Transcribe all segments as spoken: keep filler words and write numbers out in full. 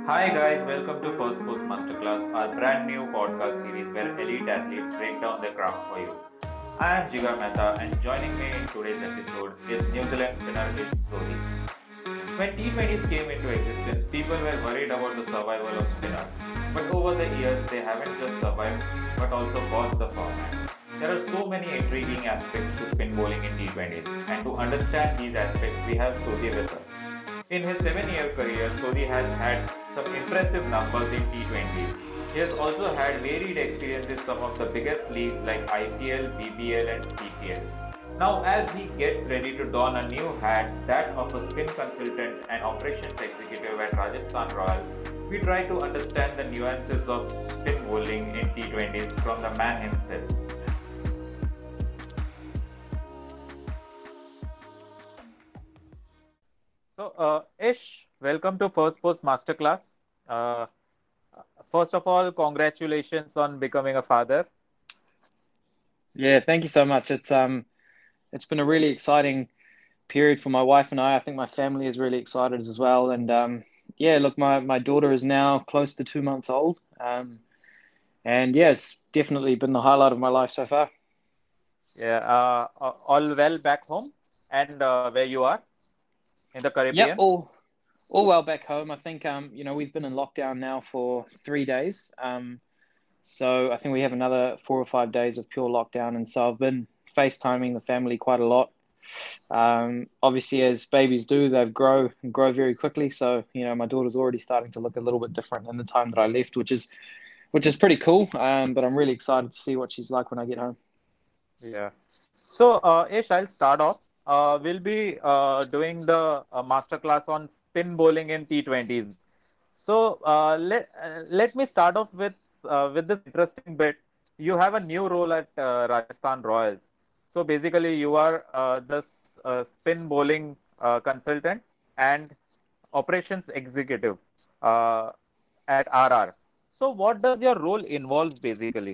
Hi guys, welcome to First Post Masterclass, our brand new podcast series where elite athletes break down their craft for you. I am Jigar Mehta and joining me in today's episode is New Zealand spinner Ish Sodhi. When T twenties came into existence, people were worried about the survival of spinners. But over the years, they haven't just survived but also caused the format. There are so many intriguing aspects to spin bowling in T twenties, and to understand these aspects, we have Sodhi with us. In his seven-year career, Sodhi has had some impressive numbers in T twenties. He has also had varied experience in some of the biggest leagues like I P L, B B L, and C P L. Now, as he gets ready to don a new hat, that of a spin consultant and operations executive at Rajasthan Royals, we try to understand the nuances of spin bowling in T twenties from the man himself. So, uh, Ish, welcome to First Post Masterclass. Uh, First of all, congratulations on becoming a father. Yeah, thank you so much. It's um it's been a really exciting period for my wife and I. I think my family is really excited as well. And um yeah, look, my my daughter is now close to two months old. Um and yeah, it's definitely been the highlight of my life so far. Yeah, uh, uh, all well back home and uh, where you are in the Yep, Caribbean. all all well back home. I think um you know we've been in lockdown now for three days. Um so I think we have another four or five days of pure lockdown, and so I've been FaceTiming the family quite a lot. Um, obviously, as babies do, they grow and grow very quickly. So, you know, my daughter's already starting to look a little bit different than the time that I left, which is which is pretty cool. Um, but I'm really excited to see what she's like when I get home. Yeah. So, uh, Ish, I'll start off. Uh, we'll be uh, doing the uh, masterclass on spin bowling in T twenties. So, uh, let uh, let me start off with uh, with this interesting bit. You have a new role at uh, Rajasthan Royals. So, basically, you are uh, the s- uh, spin bowling uh, consultant and operations executive uh, at R R. So, what does your role involve basically?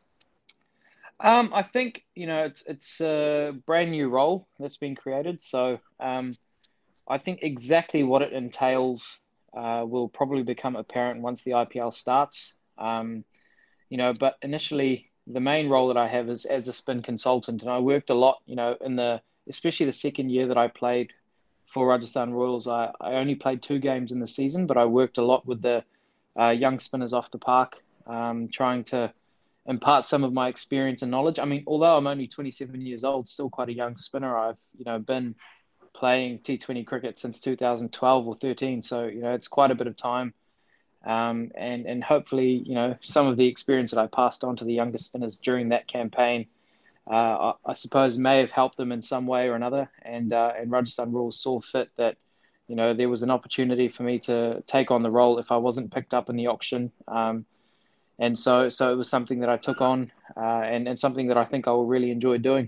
Um, I think you know it's it's a brand new role that's been created. So um, I think exactly what it entails uh, will probably become apparent once the I P L starts. Um, you know, but initially the main role that I have is as a spin consultant, and I worked a lot, you know, in the especially the second year that I played for Rajasthan Royals. I, I only played two games in the season, but I worked a lot with the uh, young spinners off the park, um, trying to impart some of my experience and knowledge. I mean, although I'm only twenty-seven years old, still quite a young spinner. I've you know been playing T twenty cricket since two thousand twelve or thirteen, so you know it's quite a bit of time, um, and and hopefully you know some of the experience that I passed on to the younger spinners during that campaign, uh, I, I suppose may have helped them in some way or another. And uh, and Rajasthan Rules saw fit that you know there was an opportunity for me to take on the role if I wasn't picked up in the auction. Um, and so so it was something that I took on, uh, and and something that I think I will really enjoy doing.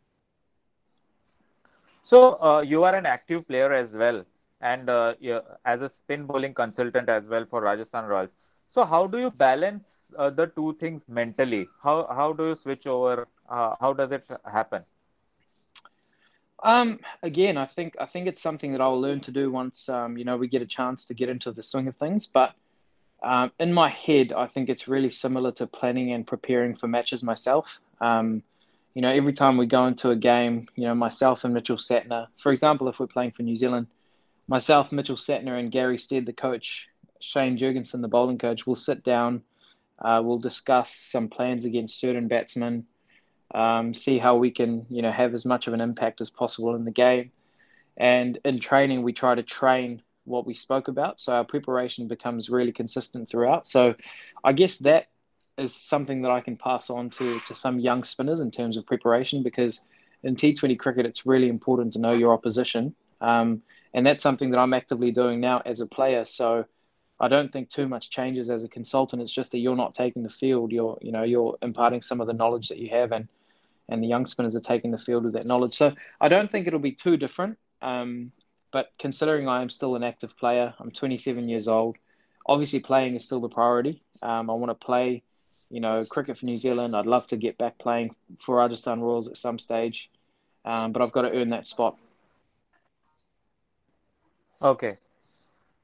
So, uh, you are an active player as well, and uh, you, as a spin bowling consultant as well for Rajasthan Royals. So, how do you balance uh, the two things mentally? How how do you switch over? Uh, how does it happen? Um, again, I think I think it's something that I'll learn to do once um, you know we get a chance to get into the swing of things. But um, in my head, I think it's really similar to planning and preparing for matches myself. Um, you know, every time we go into a game, you know, myself and Mitchell Satner, for example, if we're playing for New Zealand, myself, Mitchell Satner, and Gary Stead, the coach, Shane Jurgensen, the bowling coach, will sit down. Uh, we'll discuss some plans against certain batsmen, um, see how we can, you know, have as much of an impact as possible in the game. And in training, we try to train what we spoke about. So our preparation becomes really consistent throughout. So I guess that is something that I can pass on to, to some young spinners in terms of preparation, because in T twenty cricket, it's really important to know your opposition. Um, and that's something that I'm actively doing now as a player. So I don't think too much changes as a consultant. It's just that you're not taking the field. You're, you know, you're imparting some of the knowledge that you have, and and the young spinners are taking the field with that knowledge. So I don't think it'll be too different. Um, but considering I am still an active player, I'm twenty-seven years old. Obviously, playing is still the priority. Um, I want to play, you know, cricket for New Zealand. I'd love to get back playing for Rajasthan Royals at some stage, um, but I've got to earn that spot. Okay.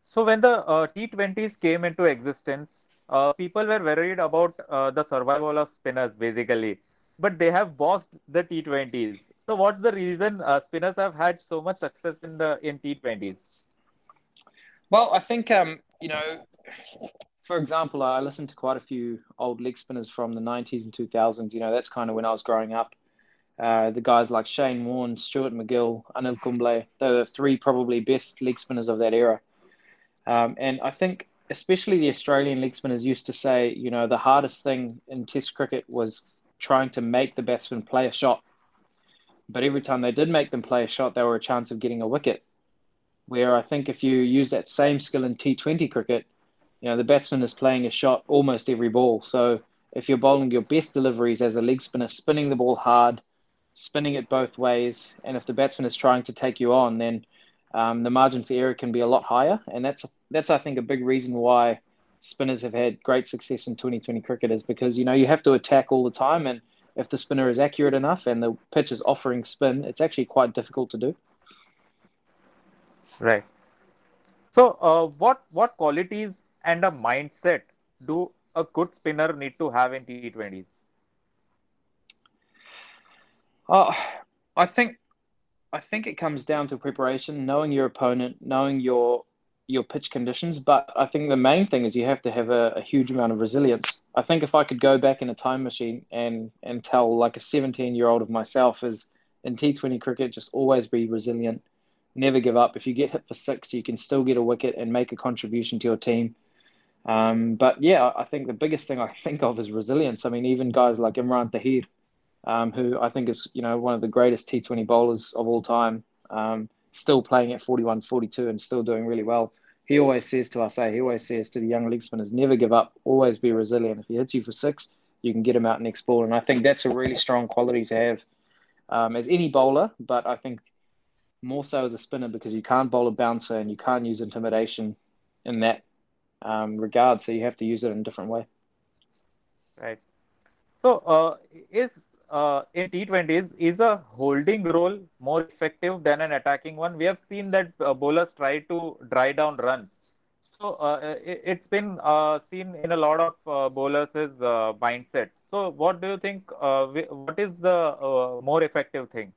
So when the uh, T twenties came into existence, uh, people were worried about uh, the survival of spinners basically, but they have bossed the T twenties. So what's the reason uh, spinners have had so much success in the in T twenties? Well, I think um, you know, for example, I listened to quite a few old leg spinners from the nineties and two thousands. You know, that's kind of when I was growing up. Uh, the guys like Shane Warne, Stuart McGill, Anil Kumble, they're the three probably best leg spinners of that era. Um, and I think especially the Australian leg spinners used to say, you know, the hardest thing in Test cricket was trying to make the batsman play a shot. But every time they did make them play a shot, they were a chance of getting a wicket. Where I think if you use that same skill in T twenty cricket, you know, the batsman is playing a shot almost every ball. So if you're bowling your best deliveries as a leg spinner, spinning the ball hard, spinning it both ways, and if the batsman is trying to take you on, then um, the margin for error can be a lot higher. And that's, that's I think, a big reason why spinners have had great success in twenty twenty cricket is because, you know, you have to attack all the time. And if the spinner is accurate enough and the pitch is offering spin, it's actually quite difficult to do. Right. So uh, what what qualities and a mindset do a good spinner need to have in T twenties? Uh, I think I think it comes down to preparation, knowing your opponent, knowing your your pitch conditions. But I think the main thing is you have to have a, a huge amount of resilience. I think if I could go back in a time machine and and tell like a seventeen year old of myself is in T twenty cricket, just always be resilient, never give up. If you get hit for six, you can still get a wicket and make a contribution to your team. Um, but yeah, I think the biggest thing I think of is resilience. I mean, even guys like Imran Tahir, um, who I think is, you know, one of the greatest T twenty bowlers of all time, um, still playing at forty-one, forty-two and still doing really well. He always says to us, hey, he always says to the young leg spinners, never give up, always be resilient. If he hits you for six, you can get him out next ball. And I think that's a really strong quality to have um, as any bowler, but I think more so as a spinner because you can't bowl a bouncer and you can't use intimidation in that um, regard. So you have to use it in a different way. Right. So uh, is uh, in T twenties is a holding role more effective than an attacking one? We have seen that uh, bowlers try to dry down runs. So uh, it, it's been uh, seen in a lot of uh, bowlers' uh, mindsets. So what do you think? Uh, what is the uh, more effective thing?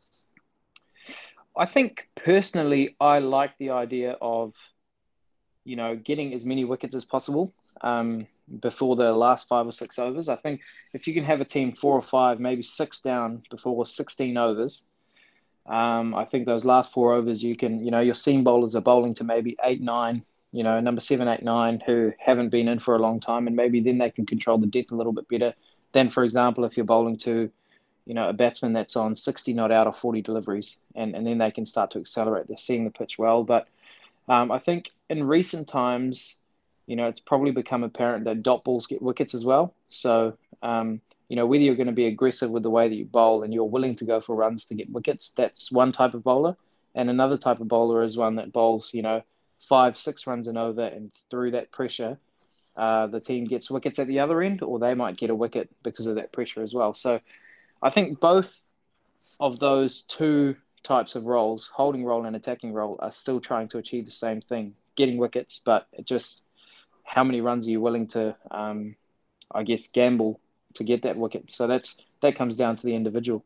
I think personally, I like the idea of, you know, getting as many wickets as possible um, before the last five or six overs. I think if you can have a team four or five, maybe six down before sixteen overs, um, I think those last four overs, you can, you know, your seam bowlers are bowling to maybe eight, nine, you know, number seven, eight, nine, who haven't been in for a long time, and maybe then they can control the death a little bit better than, for example, if you're bowling to, you know, a batsman that's on sixty not out of forty deliveries, and, and then they can start to accelerate. They're seeing the pitch well. But um, I think in recent times, you know, it's probably become apparent that dot balls get wickets as well. So, um, you know, whether you're going to be aggressive with the way that you bowl and you're willing to go for runs to get wickets, that's one type of bowler. And another type of bowler is one that bowls, you know, five, six runs and over, and through that pressure, uh, the team gets wickets at the other end, or they might get a wicket because of that pressure as well. So I think both of those two types of roles, holding role and attacking role, are still trying to achieve the same thing, getting wickets, but it just how many runs are you willing to, um, I guess, gamble to get that wicket? So that's that comes down to the individual.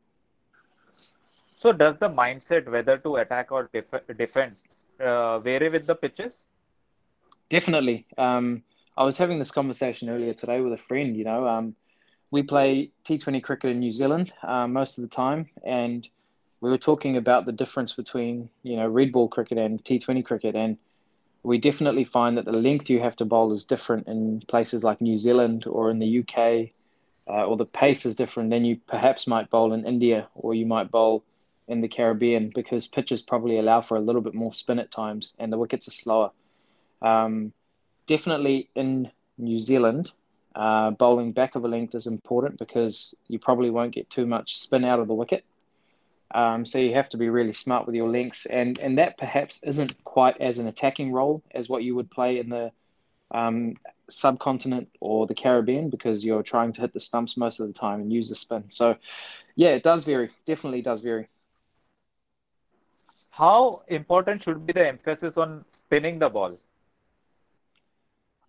So does the mindset whether to attack or def defend uh, vary with the pitches? Definitely. Um, I was having this conversation earlier today with a friend. You know, um, we play T twenty cricket in New Zealand uh, most of the time, and we were talking about the difference between, you know, red ball cricket and T twenty cricket, and we definitely find that the length you have to bowl is different in places like New Zealand or in the U K, uh, or the pace is different than you perhaps might bowl in India or you might bowl in the Caribbean, because pitches probably allow for a little bit more spin at times and the wickets are slower. Um, Definitely in New Zealand, uh, bowling back of a length is important because you probably won't get too much spin out of the wicket. Um, so you have to be really smart with your lengths, and and that perhaps isn't quite as an attacking role as what you would play in the um, subcontinent or the Caribbean, because you're trying to hit the stumps most of the time and use the spin. So yeah, it does vary. Definitely does vary. How important should be the emphasis on spinning the ball?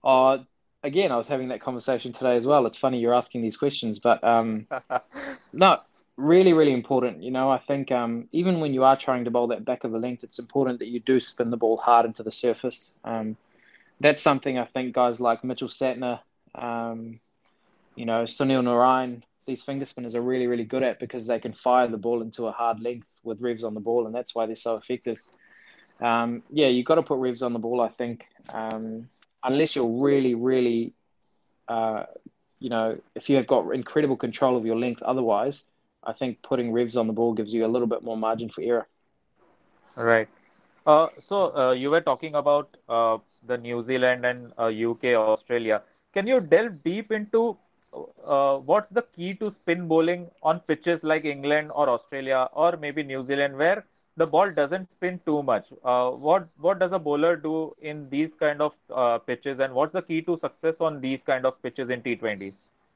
Uh, Again, I was having that conversation today as well. It's funny you're asking these questions, but um, no, really, really important. You know, I think um, even when you are trying to bowl that back of the length, it's important that you do spin the ball hard into the surface. Um, that's something I think guys like Mitchell Satner, um, you know, Sunil Narayan, these finger spinners are really, really good at because they can fire the ball into a hard length with revs on the ball, and that's why they're so effective. Um, yeah, you've got to put revs on the ball, I think, um, unless you're really, really, uh, you know, if you have got incredible control of your length. Otherwise, I think putting revs on the ball gives you a little bit more margin for error. Right. Uh, so uh, you were talking about uh, the New Zealand and uh, U K, Australia. Can you delve deep into uh, what's the key to spin bowling on pitches like England or Australia or maybe New Zealand, where the ball doesn't spin too much? Uh, what what does a bowler do in these kind of uh, pitches, and what's the key to success on these kind of pitches in T twenties?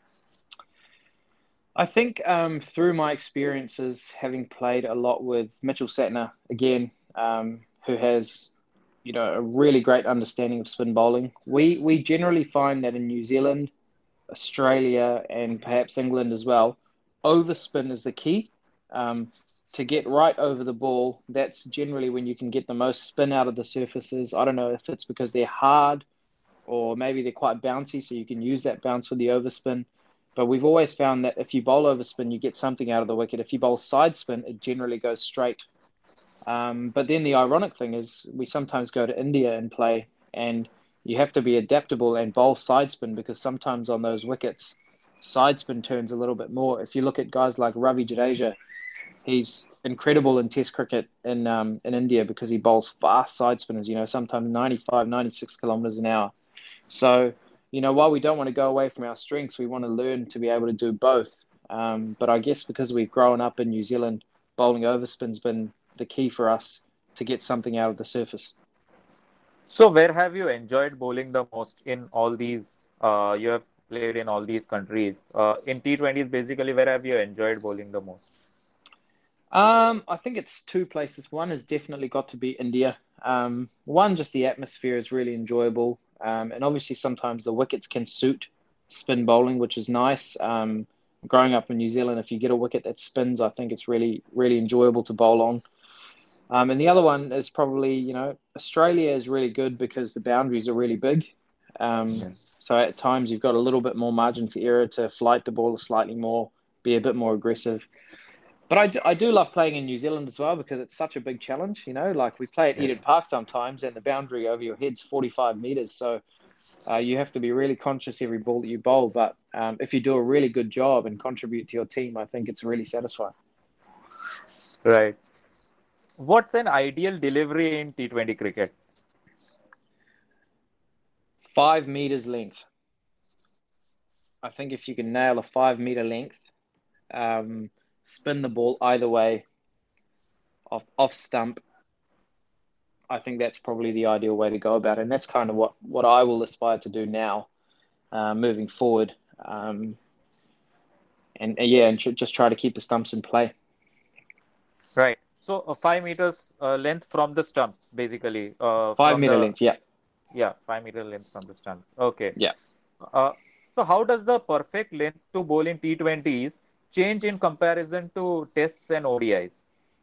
I think um, through my experiences, having played a lot with Mitchell Satner again, um, who has you know a really great understanding of spin bowling, we we generally find that in New Zealand, Australia, and perhaps England as well, overspin is the key. Um, to get right over the ball, that's generally when you can get the most spin out of the surfaces. I don't know if it's because they're hard or maybe they're quite bouncy, so you can use that bounce with the overspin. But we've always found that if you bowl overspin, you get something out of the wicket. If you bowl side spin, it generally goes straight. Um, but then the ironic thing is we sometimes go to India and play, and you have to be adaptable and bowl side spin because sometimes on those wickets, side spin turns a little bit more. If you look at guys like Ravi Jadeja, he's incredible in Test cricket in um, in India because he bowls fast side spinners, you know, sometimes ninety-five, ninety-six kilometers an hour. So, you know, while we don't want to go away from our strengths, we want to learn to be able to do both. Um, but I guess because we've grown up in New Zealand, bowling overspin's been the key for us to get something out of the surface. So where have you enjoyed bowling the most in all these? Uh, you have played in all these countries. Uh, in T twenties, basically, where have you enjoyed bowling the most? Um, I think it's two places. One has definitely got to be India. Um, one, just the atmosphere is really enjoyable. Um, and obviously sometimes the wickets can suit spin bowling, which is nice. Um, growing up in New Zealand, if you get a wicket that spins, I think it's really, really enjoyable to bowl on. Um, and the other one is probably, you know, Australia is really good because the boundaries are really big. Um, Yeah. so at times you've got a little bit more margin for error to flight the ball slightly more, be a bit more aggressive. But I do, I do love playing in New Zealand as well because it's such a big challenge. You know, like we play at Yeah. Eden Park sometimes, and the boundary over your head's forty-five meters. So uh, you have to be really conscious every ball that you bowl. But um, if you do a really good job and contribute to your team, I think it's really satisfying. Right. What's an ideal delivery in T twenty cricket? Five meters length. I think if you can nail a five meter length, um, spin the ball either way off off stump, I think that's probably the ideal way to go about it. And that's kind of what, what I will aspire to do now, uh, moving forward. Um, and uh, yeah, and just try to keep the stumps in play. Right. So uh, five meters uh, length from the stumps, basically. Uh, Five from meter the length, yeah, Yeah, five meter length from the stumps. Okay. yeah. Uh, so how does the perfect length to bowl in T twenties change in comparison to tests and O D Is?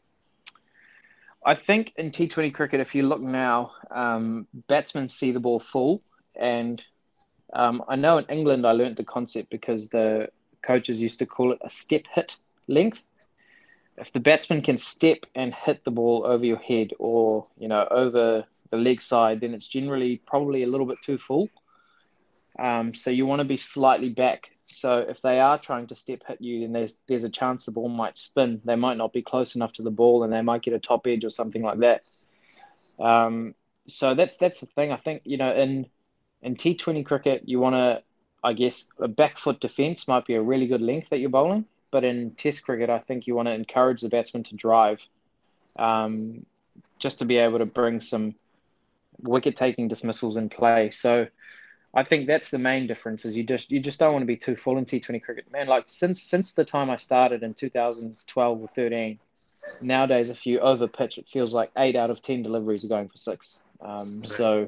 I think in T twenty cricket, if you look now, um, batsmen see the ball full, and um, I know in England I learnt the concept because the coaches used to call it a step hit length. If the batsman can step and hit the ball over your head or you know over the leg side, then it's generally probably a little bit too full. Um, so you want to be slightly back. So if they are trying to step hit you, then there's there's a chance the ball might spin. They might not be close enough to the ball, and they might get a top edge or something like that. Um, so that's that's the thing. I think you know in in T twenty cricket, you want to, I guess, a back foot defense might be a really good length that you're bowling. But in Test cricket, I think you want to encourage the batsman to drive, um, just to be able to bring some wicket taking dismissals in play. So I think that's the main difference is you just you just don't want to be too full in T twenty cricket. Man, like since since the time I started in two thousand twelve or thirteen, nowadays if you over pitch, it feels like eight out of ten deliveries are going for six. Um, Right. so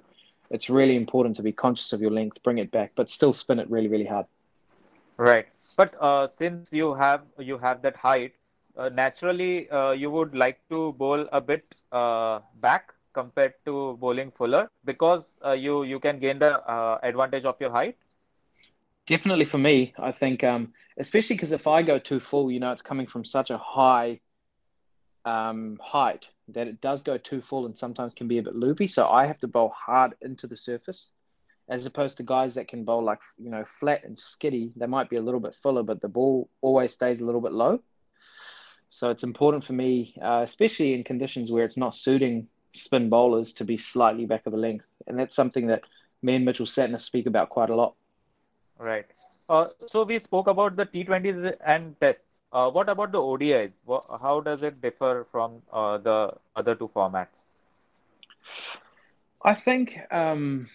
it's really important to be conscious of your length, bring it back, but still spin it really, really hard. Right. But uh, since you have you have that height, uh, naturally uh, you would like to bowl a bit uh, back compared to bowling fuller because uh, you you can gain the uh, advantage of your height. Definitely for me, I think, um, especially because if I go too full, you know, it's coming from such a high um, height that it does go too full and sometimes can be a bit loopy. So I have to bowl hard into the surface, as opposed to guys that can bowl like, you know, flat and skiddy. They might be a little bit fuller, but the ball always stays a little bit low. So it's important for me, uh, especially in conditions where it's not suiting spin bowlers, to be slightly back of the length. And that's something that me and Mitchell Satner speak about quite a lot. Right. Uh, so we spoke about the T twenties and tests. Uh, what about the O D Is? Wha How does it differ from uh, the other two formats? I think, um,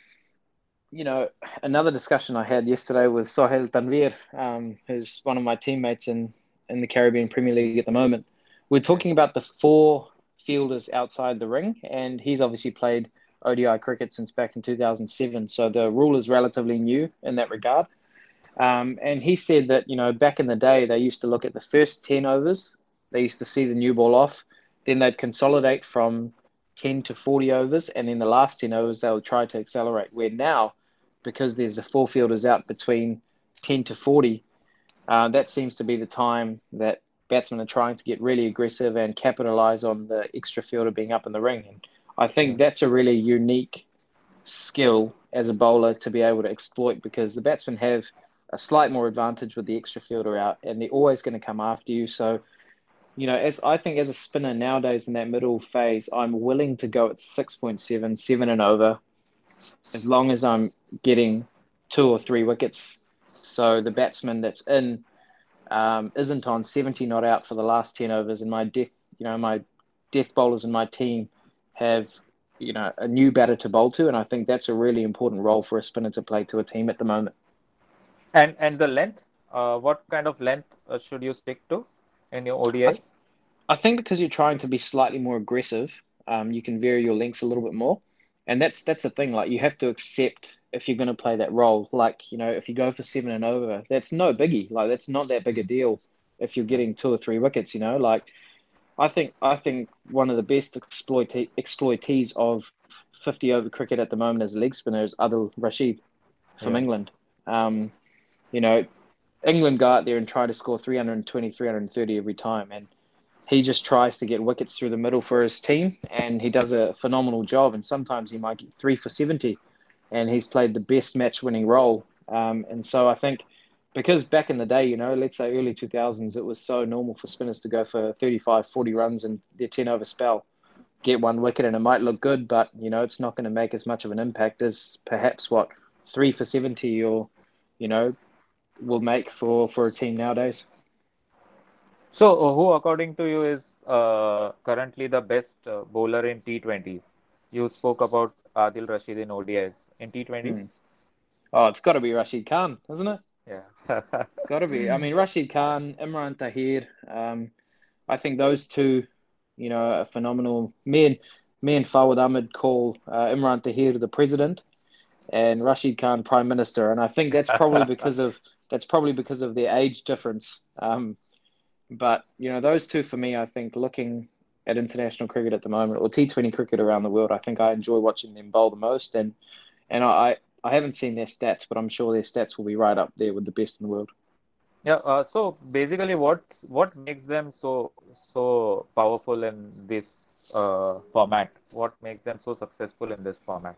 you know, another discussion I had yesterday with Sohail Tanvir, um, who's one of my teammates in, in the Caribbean Premier League at the moment. We're Yeah. talking about the four fielders outside the ring, and he's obviously played O D I cricket since back in two thousand seven. So the rule is relatively new in that regard. Um, and he said that, you know, back in the day, they used to look at the first ten overs, they used to see the new ball off, then they'd consolidate from ten to forty overs, and then the last ten overs, they would try to accelerate. Where now, because there's the four fielders out between ten to forty, uh, that seems to be the time that batsmen are trying to get really aggressive and capitalize on the extra fielder being up in the ring. And I think Yeah. that's a really unique skill as a bowler to be able to exploit, because the batsmen have a slight more advantage with the extra fielder out, and they're always going to come after you. So, you know, as I think as a spinner nowadays in that middle phase, I'm willing to go at six point seven, seven and over, as long as I'm getting two or three wickets. So the batsman that's in um, isn't on seventy not out for the last ten overs, and my death, you know, my death bowlers in my team have, you know, a new batter to bowl to, and I think that's a really important role for a spinner to play to a team at the moment. And and the length, uh, what kind of length uh, should you stick to in your I, th- O D Is? I think because you're trying to be slightly more aggressive, um, you can vary your lengths a little bit more, and that's that's the thing. Like, you have to accept if you're going to play that role. Like, you know, if you go for seven and over, that's no biggie. Like, that's not that big a deal if you're Yeah. getting two or three wickets. You know, like I think I think one of the best exploit exploitees of fifty over cricket at the moment as a leg spinner is Adil Rashid from Yeah. England. Um, you know, England go out there and try to score three hundred twenty, three hundred thirty every time, and he just tries to get wickets through the middle for his team, and he does a phenomenal job. And sometimes he might get three for seventy, and he's played the best match-winning role. Um, and so I think, because back in the day, you know, let's say early two thousands, it was so normal for spinners to go for thirty-five, forty runs in their ten over spell, get one wicket, and it might look good, but, you know, it's not going to make as much of an impact as perhaps what three for seventy or, you know, will make for, for a team nowadays. So, uh, who, according to you, is uh, currently the best uh, bowler in T twenties? You spoke about Adil Rashid in O D Is. In T twenties? Hmm. Oh, it's got to be Rashid Khan, isn't it? Yeah. It's got to be. I mean, Rashid Khan, Imran Tahir. Um, I think those two, you know, are phenomenal. Me and me and Fawad Ahmed call uh, Imran Tahir the president and Rashid Khan prime minister, and I think that's probably because of that's probably because of their age difference. Um, but you know, those two for me, I think, looking at international cricket at the moment, or T Twenty cricket around the world, I think I enjoy watching them bowl the most, and and I I haven't seen their stats, but I'm sure their stats will be right up there with the best in the world. Yeah, uh, so basically what what makes them so so powerful in this uh, format? What makes them so successful in this format?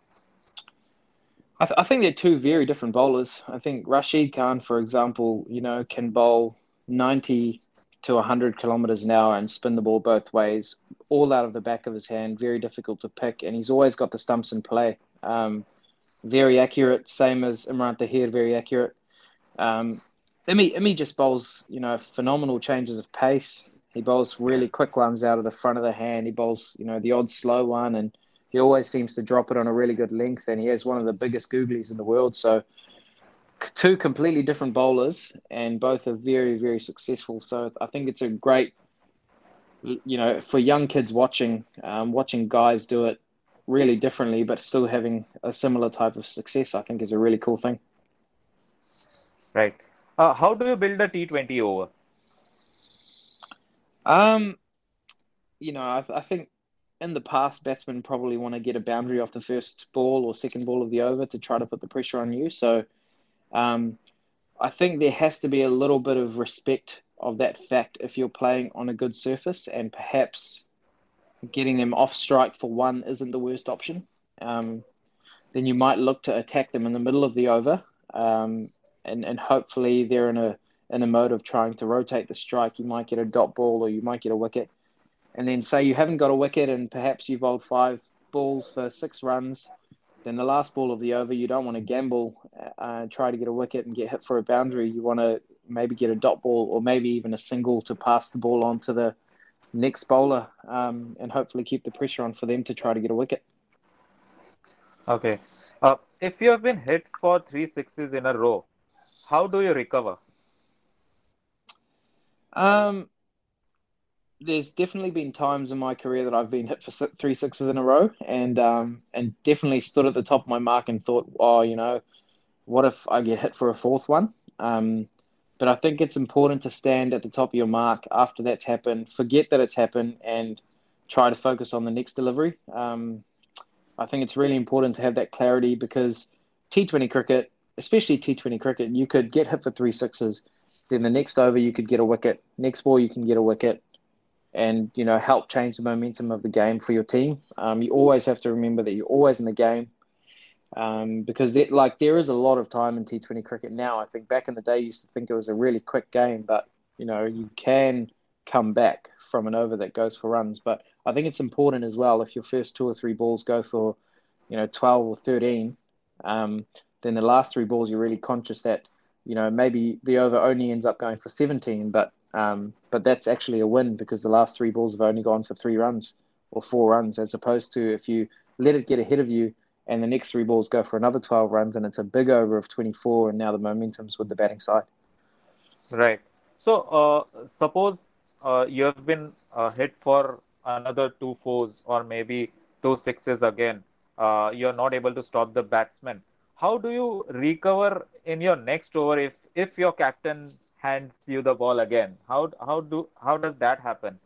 I, th- I think they're two very different bowlers. I think Rashid Khan, for example, you know, can bowl ninety to one hundred kilometers an hour and spin the ball both ways, all out of the back of his hand, very difficult to pick, and he's always got the stumps in play. Um, very accurate, same as Imran Tahir, very accurate. Um, Imi, Imi just bowls, you know, phenomenal changes of pace. He bowls Yeah. really quick ones out of the front of the hand. He bowls, you know, the odd slow one, and he always seems to drop it on a really good length. And he has one of the biggest googlies in the world. So two completely different bowlers, and both are very, very successful. So I think it's a great, you know, for young kids watching, um, watching guys do it. really differently, but still having a similar type of success, I think is a really cool thing. Right. Uh, how do you build a T twenty over? Um, you know, I, I think in the past, batsmen probably want to get a boundary off the first ball or second ball of the over to try to put the pressure on you. So um, I think there has to be a little bit of respect of that fact if you're playing on a good surface, and perhaps getting them off strike for one isn't the worst option. Um, then you might look to attack them in the middle of the over, um, and and hopefully they're in a in a mode of trying to rotate the strike. You might get a dot ball or you might get a wicket, and then say you haven't got a wicket and perhaps you've bowled five balls for six runs. Then the last ball of the over, you don't want to gamble, uh, try to get a wicket and get hit for a boundary. You want to maybe get a dot ball or maybe even a single to pass the ball on to the next bowler, um, and hopefully keep the pressure on for them to try to get a wicket. Okay. Uh, if you have been hit for three sixes in a row, how do you recover? Um, there's definitely been times in my career that I've been hit for three sixes in a row, and um, and definitely stood at the top of my mark and thought, oh, you know, what if I get hit for a fourth one? Um, but I think it's important to stand at the top of your mark after that's happened, forget that it's happened, and try to focus on the next delivery. Um, I think it's really important to have that clarity because T twenty cricket, especially T twenty cricket, you could get hit for three sixes. Then the next over, you could get a wicket. Next ball, you can get a wicket and, you know, help change the momentum of the game for your team. Um, you always have to remember that you're always in the game, um, because it, like there is a lot of time in T twenty cricket now. I think back in the day, you used to think it was a really quick game, but you know you can come back from an over that goes for runs. But I think it's important as well if your first two or three balls go for, you know, twelve or thirteen, um, then the last three balls you're really conscious that, you know, maybe the over only ends up going for seventeen, but um, but that's actually a win because the last three balls have only gone for three runs or four runs, as opposed to if you let it get ahead of you and the next three balls go for another twelve runs and it's a big over of twenty-four and now the momentum's with the batting side. Right. So, uh, suppose uh, you have been uh, hit for another two fours or maybe two sixes again. Uh, you're not able to stop the batsman. How do you recover in your next over if if your captain hands you the ball again? How how do how does that happen?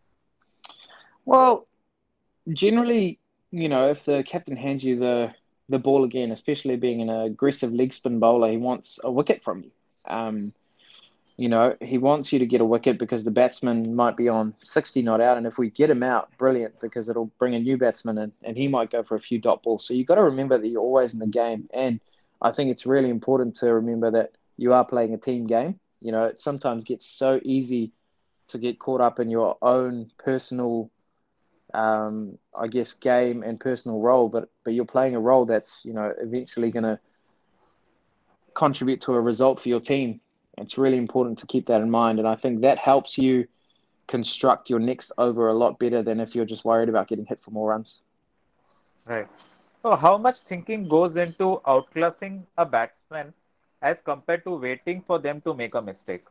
Well, generally, you know, if the captain hands you the the ball again, especially being an aggressive leg spin bowler, he wants a wicket from you. Um, you know, he wants you to get a wicket because the batsman might be on sixty not out, and if we get him out, brilliant, because it'll bring a new batsman in, and he might go for a few dot balls. So you've got to remember that you're always in the game, and I think it's really important to remember that you are playing a team game. You know, it sometimes gets so easy to get caught up in your own personal, um, I guess, game and personal role, but but you're playing a role that's, you know, eventually going to contribute to a result for your team. It's really important to keep that in mind, and I think that helps you construct your next over a lot better than if you're just worried about getting hit for more runs. Right. So, how much thinking goes into outclassing a batsman as compared to waiting for them to make a mistake?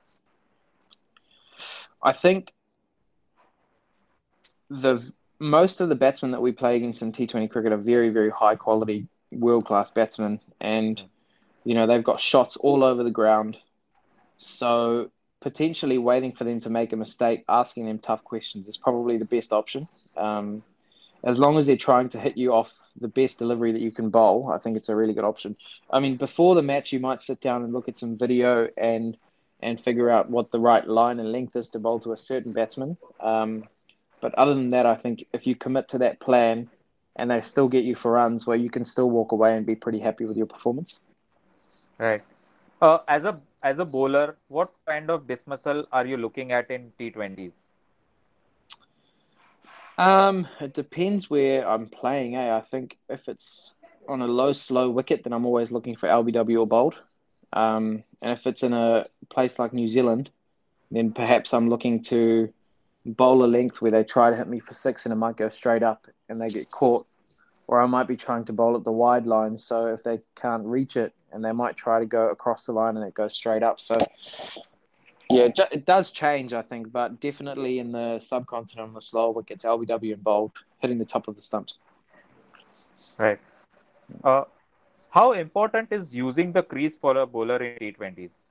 I think the most of the batsmen that we play against in T twenty cricket are very, very high quality, world class batsmen, and you know they've got shots all over the ground. So potentially waiting for them to make a mistake, asking them tough questions is probably the best option. Um, as long as they're trying to hit you off the best delivery that you can bowl, I think it's a really good option. I mean, before the match, you might sit down and look at some video and and figure out what the right line and length is to bowl to a certain batsman. Um, but other than that, I think if you commit to that plan and they still get you for runs, well, you can still walk away and be pretty happy with your performance. Right. Uh, as a as a bowler, what kind of dismissal are you looking at in T twenties? Um, it depends where I'm playing. Eh? I think if it's on a low, slow wicket, then I'm always looking for L B W or bowled. Um, and if it's in a place like New Zealand, then perhaps I'm looking to bowl a length where they try to hit me for six and it might go straight up and they get caught. Or I might be trying to bowl at the wide line. So if they can't reach it and they might try to go across the line and it goes straight up. So yeah, it, it does change, I think, but definitely in the subcontinent on the slower wickets, L B W and bold, hitting the top of the stumps. Right. Uh, how important is using the crease for a bowler in T twenties?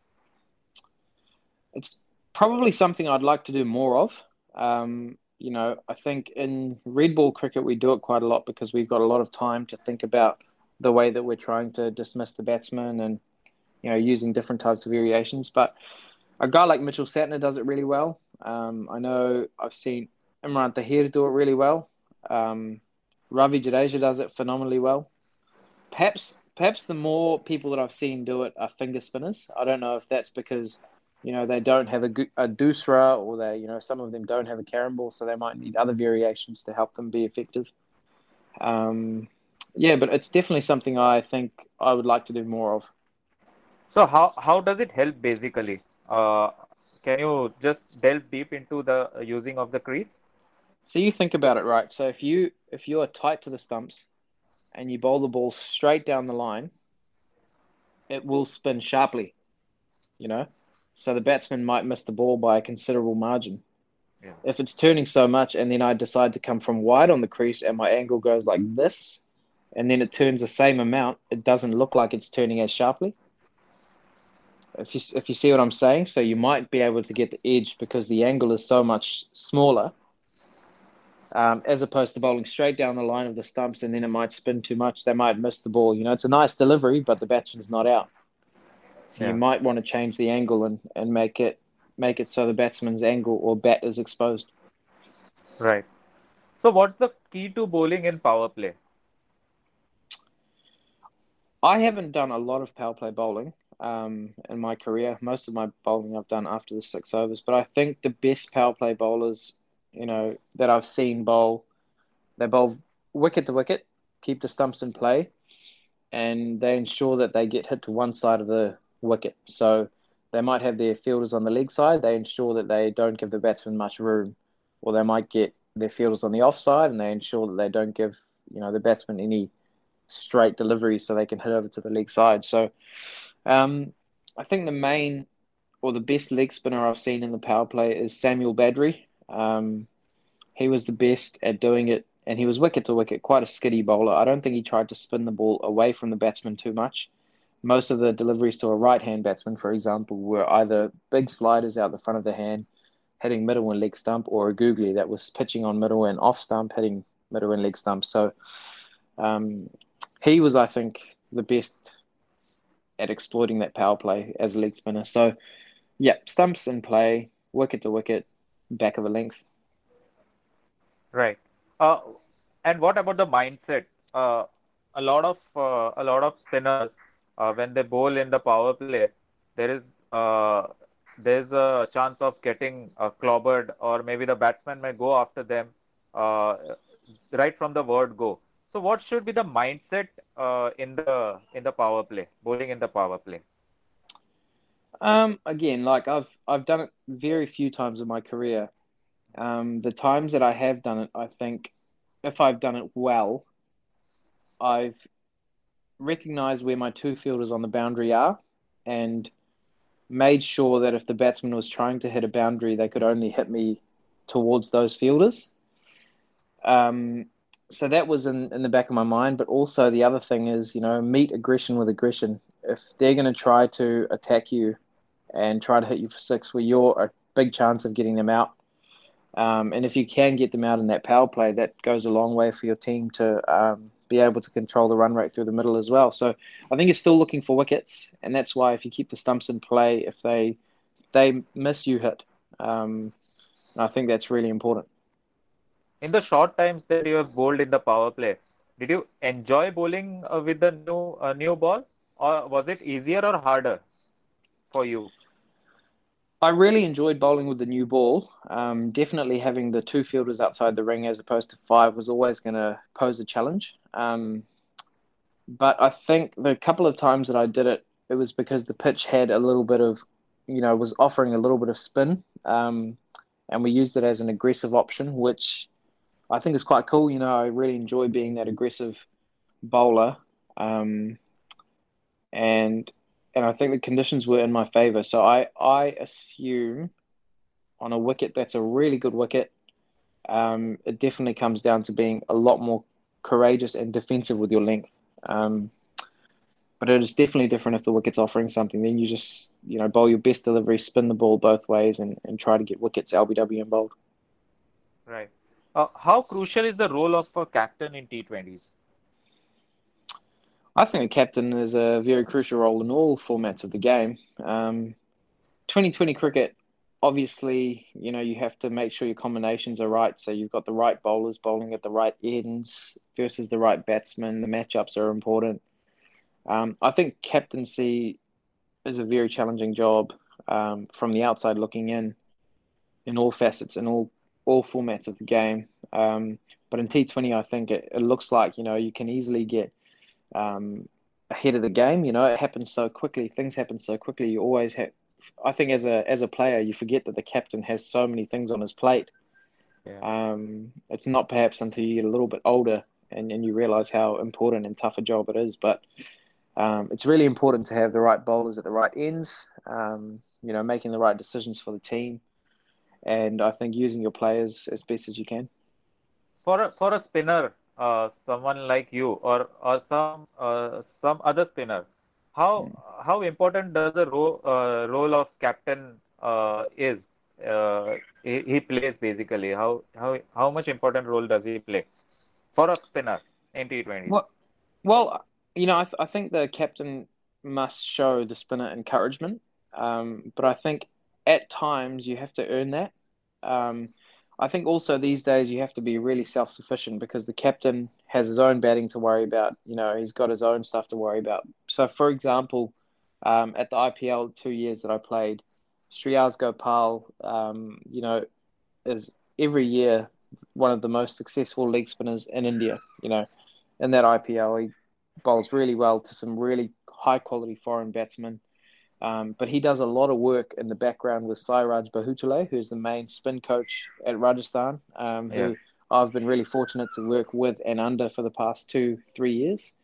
It's probably something I'd like to do more of. Um, you know, I think in red ball cricket we do it quite a lot because we've got a lot of time to think about the way that we're trying to dismiss the batsman and you know using different types of variations. But a guy like Mitchell Satner does it really well. Um, I know I've seen Imran Tahir do it really well. Um, Ravi Jadeja does it phenomenally well. Perhaps, perhaps the more people that I've seen do it are finger spinners. I don't know if that's because you know they don't have a, a doosra or they you know some of them don't have a carom ball, so they might need other variations to help them be effective. Um, yeah, but it's definitely something I think I would like to do more of. So how how does it help basically? Uh, can you just delve deep into the uh, using of the crease? So you think about it, right? So if you if you are tight to the stumps and you bowl the ball straight down the line, it will spin sharply, you know? So the batsman might miss the ball by a considerable margin. Yeah. If it's turning so much and then I decide to come from wide on the crease and my angle goes like this, and then it turns the same amount, it doesn't look like it's turning as sharply. If you if you see what I'm saying, so you might be able to get the edge because the angle is so much smaller, um, as opposed to bowling straight down the line of the stumps and then it might spin too much. They might miss the ball. You know, it's a nice delivery, but the batsman's not out. So you Yeah. might want to change the angle and, and make it make it so the batsman's angle or bat is exposed. Right. So what's the key to bowling in power play? I haven't done a lot of power play bowling um, in my career. Most of my bowling I've done after the six overs, but I think the best power play bowlers, you know, that I've seen bowl, they bowl wicket to wicket, keep the stumps in play, and they ensure that they get hit to one side of the wicket. So they might have their fielders on the leg side. They ensure that they don't give the batsman much room, or they might get their fielders on the offside, and they ensure that they don't give you know the batsman any straight delivery so they can hit over to the leg side. So um, I think the main or the best leg spinner I've seen in the power play is Samuel Badri. Um, he was the best at doing it, and he was wicket to wicket, quite a skiddy bowler. I don't think he tried to spin the ball away from the batsman too much. Most of the deliveries to a right hand batsman, for example, were either big sliders out the front of the hand, hitting middle and leg stump, or a googly that was pitching on middle and off stump, hitting middle and leg stump. So um, he was, I think, the best at exploiting that power play as a leg spinner. So, yeah, stumps in play, wicket to wicket, back of a length. Right. Uh, and what about the mindset? Uh, a lot of uh, a lot of spinners, uh, when they bowl in the power play, there is uh, there's a chance of getting uh, clobbered, or maybe the batsman may go after them uh, right from the word go. So, what should be the mindset uh, in the in the power play, bowling in the power play? Um, again, like I've I've done it very few times in my career. Um, the times that I have done it, I think if I've done it well, I've recognized where my two fielders on the boundary are and made sure that if the batsman was trying to hit a boundary, they could only hit me towards those fielders. Um, so that was in, in the back of my mind. But also the other thing is, you know, meet aggression with aggression. If they're going to try to attack you and try to hit you for six, where you're a big chance of getting them out. Um, and if you can get them out in that power play, that goes a long way for your team to um, be able to control the run rate through the middle as well. So I think you're still looking for wickets, and that's why if you keep the stumps in play, if they they miss, you hit. Um, and I think that's really important. In the short times that you have bowled in the power play, did you enjoy bowling uh, with the new uh, new ball, or was it easier or harder for you? I really enjoyed bowling with the new ball. Um, definitely having the two fielders outside the ring as opposed to five was always going to pose a challenge. Um, but I think the couple of times that I did it, it was because the pitch had a little bit of, you know, was offering a little bit of spin. Um, and we used it as an aggressive option, which I think is quite cool. You know, I really enjoy being that aggressive bowler. Um, and and I think the conditions were in my favor. So I, I assume on a wicket that's a really good wicket, um, it definitely comes down to being a lot more. courageous and defensive with your length. Um, but it is definitely different if the wicket's offering something. Then you just, you know, bowl your best delivery, spin the ball both ways, and, and try to get wickets L B W and bowled. Right. Uh, how crucial is the role of a captain in T twenties? I think the captain is a very crucial role in all formats of the game. Um, twenty twenty cricket, obviously, you know, you have to make sure your combinations are right. So you've got the right bowlers bowling at the right ends versus the right batsmen. The matchups are important. Um, I think captaincy is a very challenging job um, from the outside looking in, in all facets, in all all formats of the game. Um, but in T twenty, I think it, it looks like, you know, you can easily get um, ahead of the game. You know, it happens so quickly. Things happen so quickly. You always have. I think as a as a player, you forget that the captain has so many things on his plate. Yeah. Um, it's not perhaps until you get a little bit older and, and you realize how important and tough a job it is. But um, it's really important to have the right bowlers at the right ends. Um, you know, making the right decisions for the team, and I think using your players as best as you can. For a for a spinner, uh, someone like you or or some uh, some other spinner, how Mm. how important does the role uh, role of captain uh, is uh, he, he plays basically? How how how much important role does he play for a spinner in T twenties? Well, well, you know, I, th- I think the captain must show the spinner encouragement, um, but I think at times you have to earn that. Um, I think also these days you have to be really self-sufficient because the captain has his own batting to worry about. You know, he's got his own stuff to worry about. So, for example, um, at the I P L two years that I played, Shreyas Gopal, um, you know, is every year one of the most successful leg spinners in India. You know, in that I P L, he bowls really well to some really high quality foreign batsmen. Um, but he does a lot of work in the background with Sairaj Bahutale, who's the main spin coach at Rajasthan, um, Yeah. who I've been really fortunate to work with and under for the past two, three years.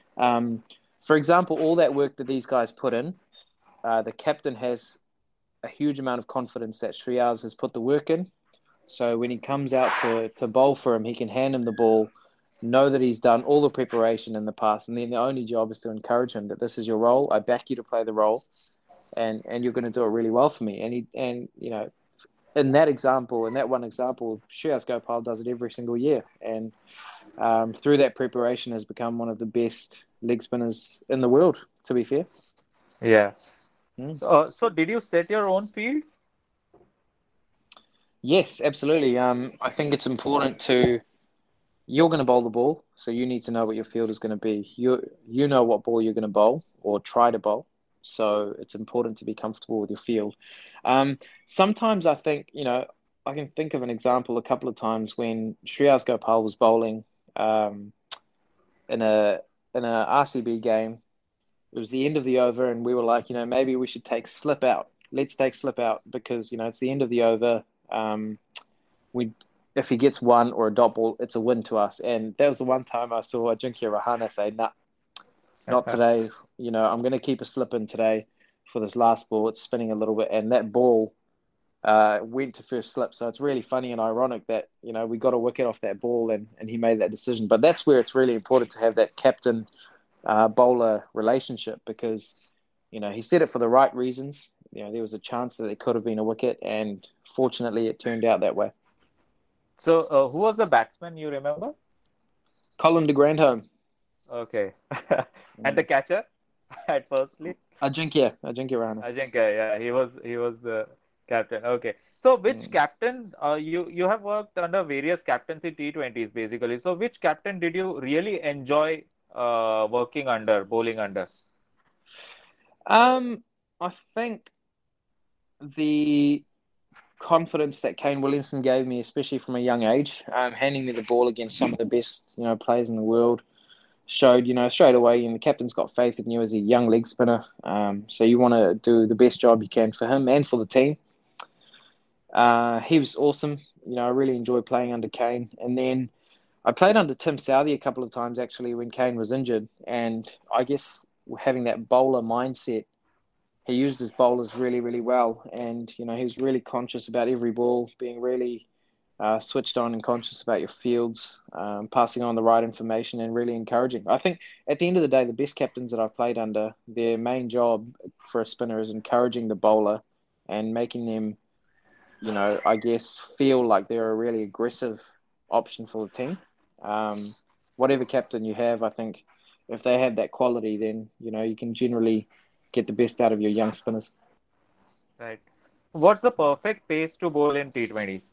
Um, for example, all that work that these guys put in, uh, the captain has a huge amount of confidence that Shreyas has put the work in. So when he comes out to, to bowl for him, he can hand him the ball, know that he's done all the preparation in the past, and then the only job is to encourage him that this is your role. I back you to play the role, and and you're going to do it really well for me. And he and you know, in that example, in that one example, Shreyas Gopal does it every single year, and um, through that preparation has become one of the best leg spinners in the world. To be fair. Yeah. Mm. So, uh, so did you set your own fields? Yes, absolutely. Um, I think it's important to you're going to bowl the ball, so you need to know what your field is going to be. You you know what ball you're going to bowl or try to bowl, so it's important to be comfortable with your field. Um, sometimes I think you know I can think of an example a couple of times when Shreyas Gopal was bowling um, in a in a R C B game. It was the end of the over, and we were like, you know, maybe we should take slip out. Let's take slip out because you know it's the end of the over. Um, we if he gets one or a dot ball, it's a win to us. And that was the one time I saw Ajinkya Rahane say, "Nah, not today. You know, I'm going to keep a slip in today for this last ball. It's spinning a little bit, and that ball uh, went to first slip. So it's really funny and ironic that you know we got a wicket off that ball, and and he made that decision. But that's where it's really important to have that captain uh, bowler relationship because you know he said it for the right reasons. You know, there was a chance that it could have been a wicket, and fortunately, it turned out that way. So, uh, who was the batsman you remember? Colin de Grandhomme. Okay. And the Mm. catcher at firstly? Ajinkya, Ajinkya Rahane. Ajinkya, yeah, he was he was the captain. Okay. So which Mm. captain uh, you you have worked under various captaincy T twenties basically. So which captain did you really enjoy uh, working under, bowling under? Um, I think the confidence that Kane Williamson gave me, especially from a young age, um, handing me the ball against some of the best, you know, players in the world, showed, you know, straight away, you know, the captain's got faith in you as a young leg spinner. Um, so you want to do the best job you can for him and for the team. Uh, he was awesome. You know, I really enjoyed playing under Kane. And then I played under Tim Southey a couple of times actually when Kane was injured. And I guess having that bowler mindset, he used his bowlers really, really well. And, you know, he was really conscious about every ball, being really uh, switched on and conscious about your fields, um, passing on the right information and really encouraging. I think at the end of the day, the best captains that I've played under, their main job for a spinner is encouraging the bowler and making them, you know, I guess, feel like they're a really aggressive option for the team. Um, whatever captain you have, I think if they have that quality, then, you know, you can generally get the best out of your young spinners. Right. What's the perfect pace to bowl in T twenties?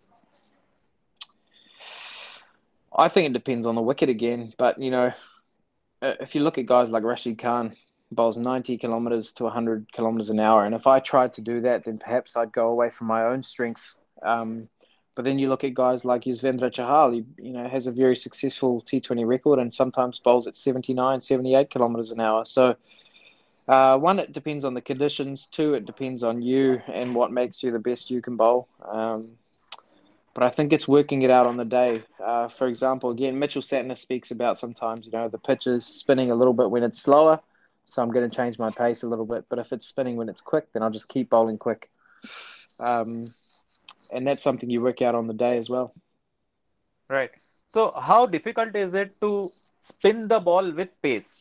I think it depends on the wicket again, but, you know, uh, if you look at guys like Rashid Khan, bowls ninety kilometers to one hundred kilometers an hour. And if I tried to do that, then perhaps I'd go away from my own strengths. Um, but then you look at guys like Yuzvendra Chahal, he, you know, has a very successful T twenty record and sometimes bowls at seventy-nine, seventy-eight kilometers an hour. So, uh, one, it depends on the conditions. Two, it depends on you and what makes you the best you can bowl. Um, but I think it's working it out on the day. Uh, for example, again, Mitchell Satner speaks about sometimes, you know, the pitch is spinning a little bit when it's slower, so I'm going to change my pace a little bit. But if it's spinning when it's quick, then I'll just keep bowling quick. Um, and that's something you work out on the day as well. Right. So, how difficult is it to spin the ball with pace?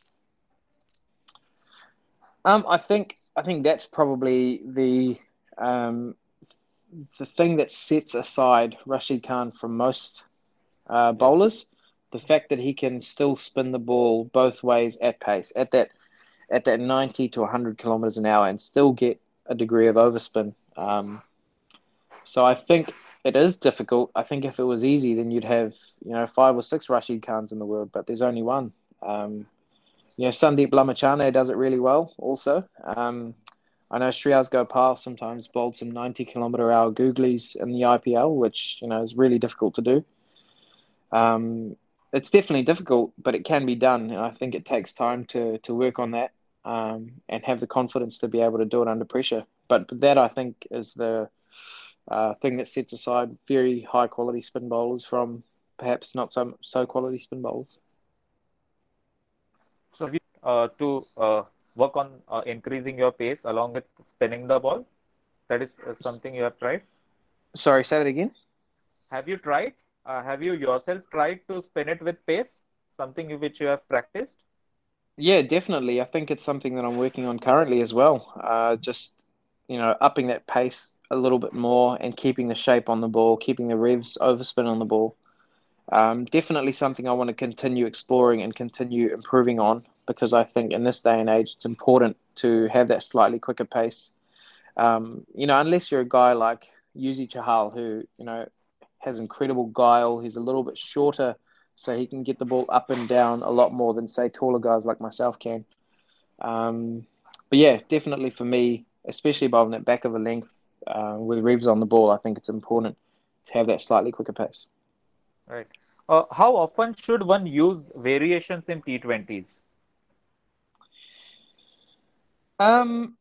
Um, I think I think that's probably the um, the thing that sets aside Rashid Khan from most uh, Yeah. bowlers. The fact that he can still spin the ball both ways at pace, at that at that ninety to one hundred kilometers an hour, and still get a degree of overspin. Um, so I think it is difficult. I think if it was easy, then you'd have, you know, five or six Rashid Khans in the world, but there's only one. Um, you know, Sandeep Lamachane does it really well also. Um, I know Shreyas Gopal sometimes bowled some ninety kilometer hour googlies in the I P L, which, you know, is really difficult to do. Um, it's definitely difficult, but it can be done. And I think it takes time to, to work on that, um, and have the confidence to be able to do it under pressure. But, but that, I think, is the uh, thing that sets aside very high quality spin bowlers from perhaps not so so quality spin bowlers. So, have you uh, to uh, work on uh, increasing your pace along with spinning the ball? That is uh, something you have tried. Sorry, say that again. Have you tried? Uh, have you yourself tried to spin it with pace? Something which you have practiced? Yeah, definitely. I think it's something that I'm working on currently as well. Uh, just, you know, upping that pace a little bit more and keeping the shape on the ball, keeping the revs overspin on the ball. Um, definitely something I want to continue exploring and continue improving on, because I think in this day and age it's important to have that slightly quicker pace. Um, you know, unless you're a guy like Yuzi Chahal, who, you know, has incredible guile. He's a little bit shorter, so he can get the ball up and down a lot more than, say, taller guys like myself can. Um, but yeah, definitely for me, especially bowling that back of a length uh, with revs on the ball, I think it's important to have that slightly quicker pace. Right. Uh, how often should one use variations in T twenties? Um,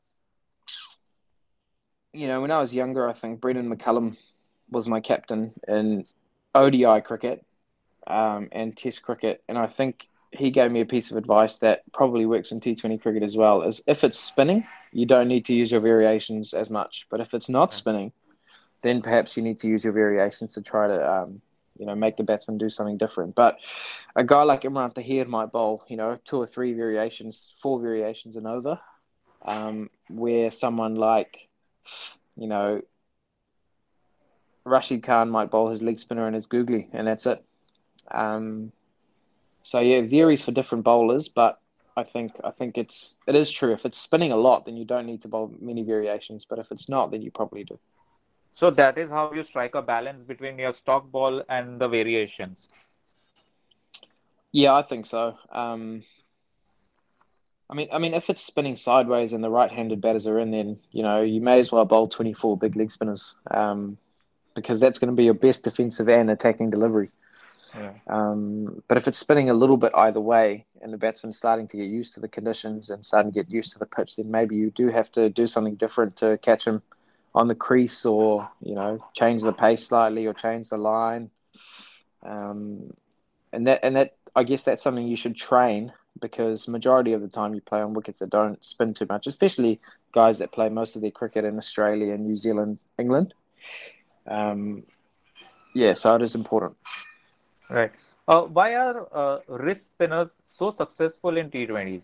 you know, when I was younger, I think Brendan McCullum was my captain in O D I cricket, um, and Test cricket, and I think he gave me a piece of advice that probably works in T twenty cricket as well. Is if it's spinning, you don't need to use your variations as much, but if it's not Yeah. spinning, then perhaps you need to use your variations to try to, um, you know, make the batsman do something different. But a guy like Imran Tahir might bowl, you know, two or three variations, four variations and over, um, where someone like, you know, Rashid Khan might bowl his leg spinner and his googly, and that's it. Um, so yeah, it varies for different bowlers, but I think I think it's it is true. If it's spinning a lot, then you don't need to bowl many variations. But if it's not, then you probably do. So that is how you strike a balance between your stock ball and the variations. Yeah, I think so. Um, I mean, I mean, if it's spinning sideways and the right-handed batters are in, then you know you may as well bowl twenty-four big leg spinners, um, because that's going to be your best defensive and attacking delivery. Yeah. Um, but if it's spinning a little bit either way, and the batsman's starting to get used to the conditions and starting to get used to the pitch, then maybe you do have to do something different to catch him on the crease, or you know, change the pace slightly, or change the line. Um, and that and that I guess that's something you should train, because majority of the time you play on wickets that don't spin too much, especially guys that play most of their cricket in Australia and New Zealand, England. Um, Yeah, so it is important. Right. Uh, why are uh, wrist spinners so successful in T twenties?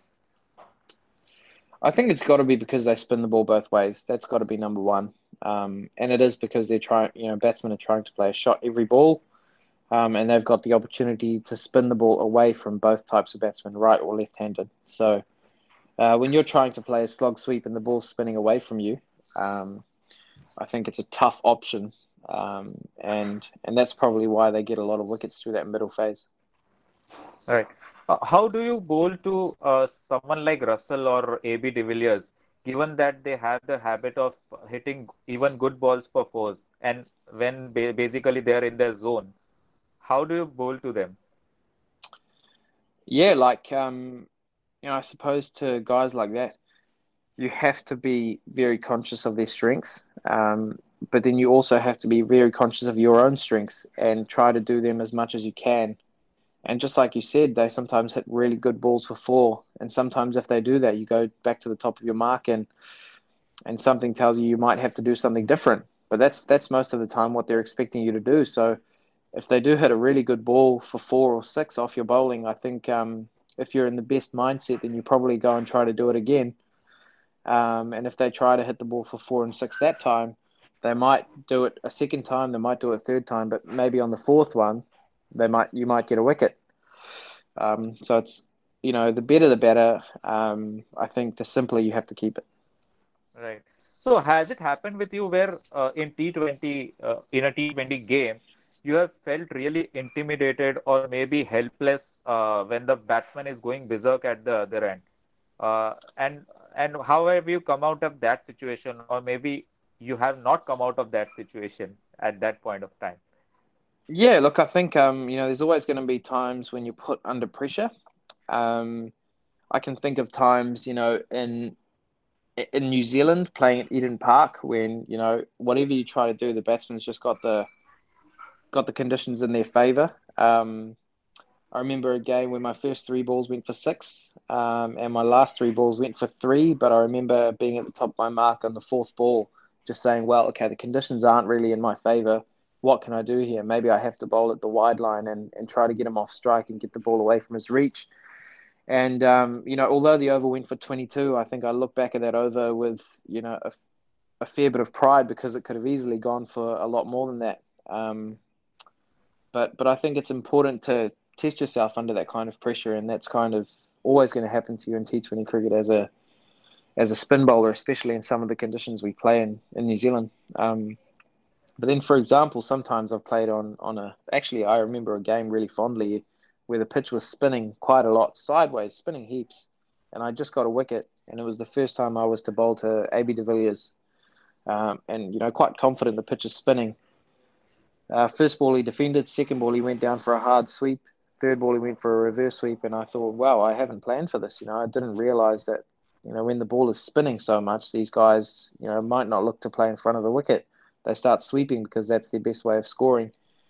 I think it's got to be because they spin the ball both ways. That's got to be number one. Um, and it is because they're trying, you know, batsmen are trying to play a shot every ball, um, and they've got the opportunity to spin the ball away from both types of batsmen, right or left-handed. So uh, when you're trying to play a slog sweep and the ball's spinning away from you, um, I think it's a tough option, um, and and that's probably why they get a lot of wickets through that middle phase. Right. Uh, how do you bowl to uh, someone like Russell or A B de Villiers, given that they have the habit of hitting even good balls for fours, and when ba basically they are in their zone, how do you bowl to them? Yeah, like um, you know, I suppose to guys like that, you have to be very conscious of their strengths, um, but then you also have to be very conscious of your own strengths and try to do them as much as you can. And just like you said, they sometimes hit really good balls for four, and sometimes if they do that, you go back to the top of your mark, and and something tells you you might have to do something different. But that's that's most of the time what they're expecting you to do. So if they do hit a really good ball for four or six off your bowling, I think um, if you're in the best mindset, then you probably go and try to do it again. Um, and if they try to hit the ball for four and six that time, they might do it a second time, they might do it a third time, but maybe on the fourth one, they might you might get a wicket. Um, so it's you know the better the better. Um, I think the simpler you have to keep it. Right. So has it happened with you where uh, in T twenty, uh, in a T twenty game, you have felt really intimidated or maybe helpless uh, when the batsman is going berserk at the other end? Uh, and and how have you come out of that situation, or maybe you have not come out of that situation at that point of time? Yeah, look, I think um, you know there's always going to be times when you're put under pressure. Um, I can think of times, you know, in in New Zealand playing at Eden Park when you know whatever you try to do, the batsman's just got the got the conditions in their favour. Um, I remember a game where my first three balls went for six, um, and my last three balls went for three. But I remember being at the top of my mark on the fourth ball, just saying, "Well, okay, the conditions aren't really in my favour. What can I do here? Maybe I have to bowl at the wide line and, and try to get him off strike and get the ball away from his reach." And um, you know, although the over went for twenty-two, I think I look back at that over with you know a, a fair bit of pride because it could have easily gone for a lot more than that. Um, but but I think it's important to test yourself under that kind of pressure, and that's kind of always going to happen to you in T Twenty cricket as a as a spin bowler, especially in some of the conditions we play in in New Zealand. Um, but then, for example, sometimes I've played on on a. Actually, I remember a game really fondly where the pitch was spinning quite a lot sideways, spinning heaps, and I just got a wicket, and it was the first time I was to bowl to A B de Villiers, um, and you know, quite confident the pitch is spinning. Uh, first ball he defended, second ball he went down for a hard sweep, third ball he went for a reverse sweep, and I thought, wow, I haven't planned for this. You know, I didn't realize that you know when the ball is spinning so much, these guys you know might not look to play in front of the wicket. They start sweeping because that's their best way of scoring.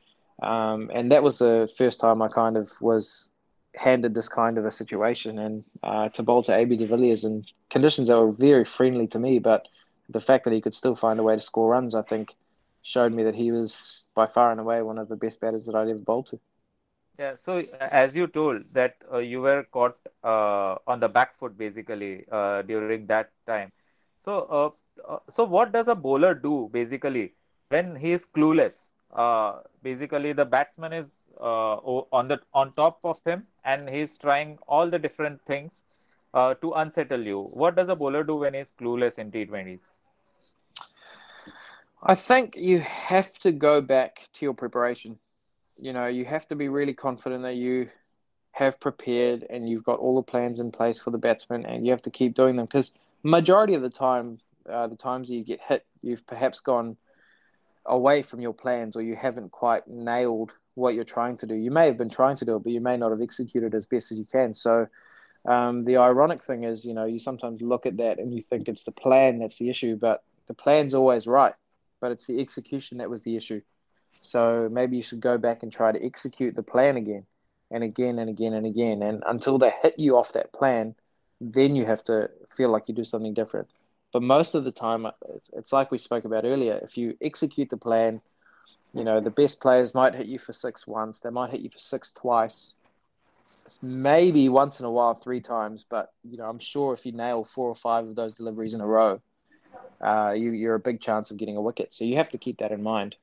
Um, and that was the first time I kind of was handed this kind of a situation and uh, to bowl to A B de Villiers in conditions that were very friendly to me, but the fact that he could still find a way to score runs, I think, showed me that he was by far and away one of the best batters that I'd ever bowled to. Yeah, so uh, as you told that uh, you were caught uh, on the back foot basically uh, during that time. So, uh, uh, so what does a bowler do basically when he is clueless? Uh, basically, the batsman is uh, o- on the on top of him, and he's trying all the different things uh, to unsettle you. What does a bowler do when he's clueless in T twenties? I think you have to go back to your preparation. You know, you have to be really confident that you have prepared and you've got all the plans in place for the batsman, and you have to keep doing them because majority of the time, uh, the times that you get hit, you've perhaps gone away from your plans or you haven't quite nailed what you're trying to do. You may have been trying to do it, but you may not have executed as best as you can. So um, the ironic thing is, you know, you sometimes look at that and you think it's the plan that's the issue, but the plan's always right, but it's the execution that was the issue. So maybe you should go back and try to execute the plan again and again and again and again. And until they hit you off that plan, then you have to feel like you do something different. But most of the time, it's like we spoke about earlier. If you execute the plan, You know, the best players might hit you for six once. They might hit you for six twice. It's maybe once in a while, three times. But, you know, I'm sure if you nail four or five of those deliveries in a row, uh, you, you're a big chance of getting a wicket. So you have to keep that in mind.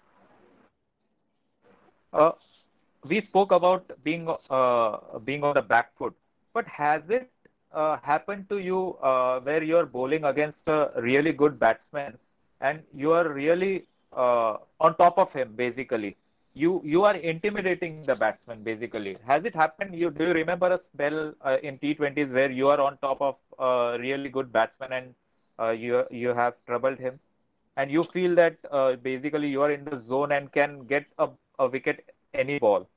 Uh, we spoke about being uh, being on the back foot, but has it uh, happened to you uh, where you're bowling against a really good batsman and you are really uh, on top of him basically? You you are intimidating the batsman basically. Has it happened? You do you remember a spell uh, in T twenties where you are on top of a really good batsman and uh, you you have troubled him? And you feel that uh, basically you are in the zone and can get a, a wicket any ball.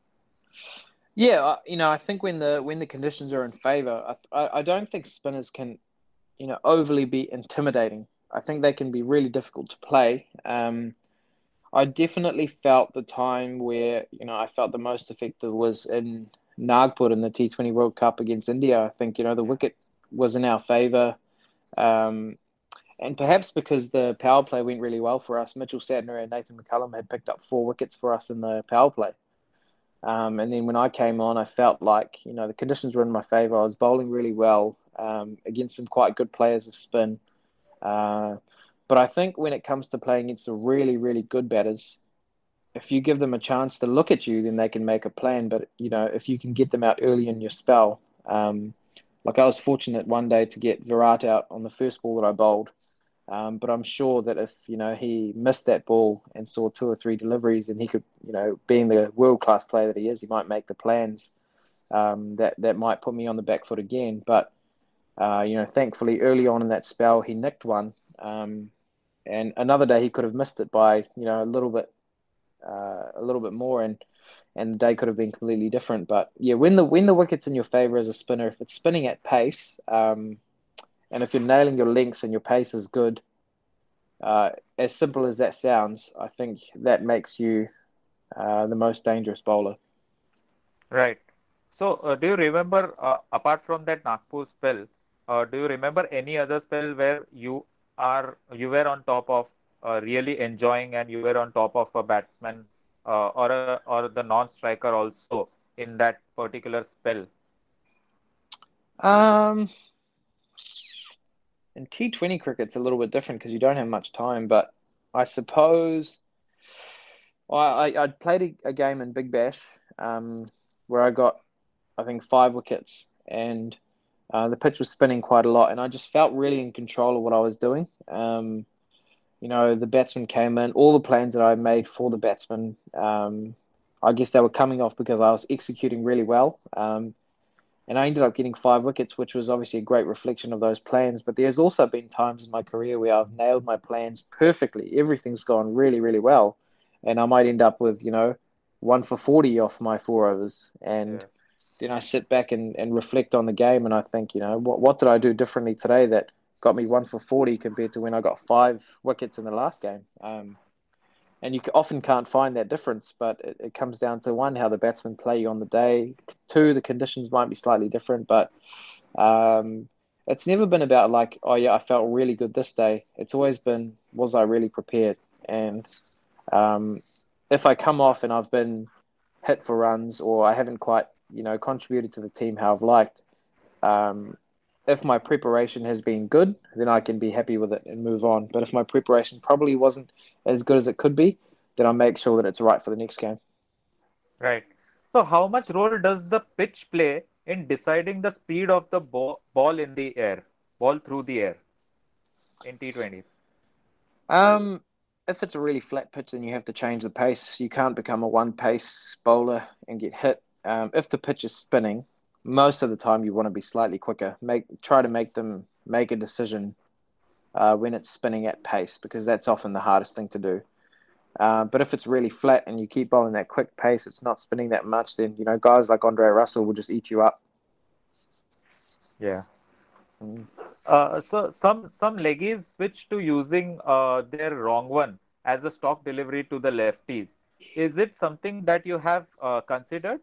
Yeah, uh, you know, I think when the when the conditions are in favour, I, I I don't think spinners can, you know, overly be intimidating. I think they can be really difficult to play. Um, I definitely felt the time where, you know, I felt the most effective was in Nagpur in the T twenty World Cup against India. I think, you know, the Yeah. wicket was in our favour. Um, and perhaps because the power play went really well for us, Mitchell Santner and Nathan McCullum had picked up four wickets for us in the power play. Um, and then when I came on, I felt like, you know, the conditions were in my favour. I was bowling really well um, against some quite good players of spin. Uh, but I think when it comes to playing against the really, really good batters, if you give them a chance to look at you, then they can make a plan. But, you know, if you can get them out early in your spell, um, like I was fortunate one day to get Virat out on the first ball that I bowled. Um, but I'm sure that if, you know, he missed that ball and saw two or three deliveries and he could, you know, being the world class player that he is, he might make the plans um, that, that might put me on the back foot again. But, uh, you know, thankfully early on in that spell, he nicked one. Um, and another day he could have missed it by, you know, a little bit, uh, a little bit more. And, and the day could have been completely different. But yeah, when the, when the wicket's in your favor as a spinner, if it's spinning at pace, um, and if you're nailing your lengths and your pace is good, uh, as simple as that sounds, I think that makes you uh, the most dangerous bowler. Right. So, uh, do you remember, uh, apart from that Nagpur spell, uh, do you remember any other spell where you are you were on top of uh, really enjoying and you were on top of a batsman uh, or a or the non-striker also in that particular spell? Um, in T twenty cricket, it's a little bit different because you don't have much time. But I suppose well, I I played a, a game in Big Bash um, where I got I think five wickets and uh, the pitch was spinning quite a lot, and I just felt really in control of what I was doing. Um, you know, the batsman came in, all the plans that I made for the batsman, um, I guess they were coming off because I was executing really well. Um, and I ended up getting five wickets, which was obviously a great reflection of those plans. But there's also been times in my career where I've nailed my plans perfectly. Everything's gone really, really well. And I might end up with, you know, one for forty off my four overs. And Yeah. then I sit back and, and reflect on the game and I think, you know, what, what did I do differently today that got me one for forty compared to when I got five wickets in the last game? Um, and you often can't find that difference, but it, it comes down to one, how the batsmen play you on the day. Two, the conditions might be slightly different, but um, it's never been about like, oh yeah, I felt really good this day. It's always been, was I really prepared? And um, if I come off and I've been hit for runs or I haven't quite, you know, contributed to the team how I've liked, um, if my preparation has been good, then I can be happy with it and move on. But if my preparation probably wasn't as good as it could be, then I make sure that it's right for the next game. Right. So, how much role does the pitch play in deciding the speed of the ball, ball in the air, ball through the air in T twenties? Um, if it's a really flat pitch, then you have to change the pace. You can't become a one pace bowler and get hit. Um, if the pitch is spinning, most of the time you want to be slightly quicker. Make try to make them make a decision uh, when it's spinning at pace because that's often the hardest thing to do. Uh, but if it's really flat and you keep bowling that quick pace, it's not spinning that much, then, you know, guys like Andre Russell will just eat you up. Yeah. Mm. Uh, so some some leggies switch to using uh, their wrong one as a stock delivery to the lefties. Is it something that you have uh, considered?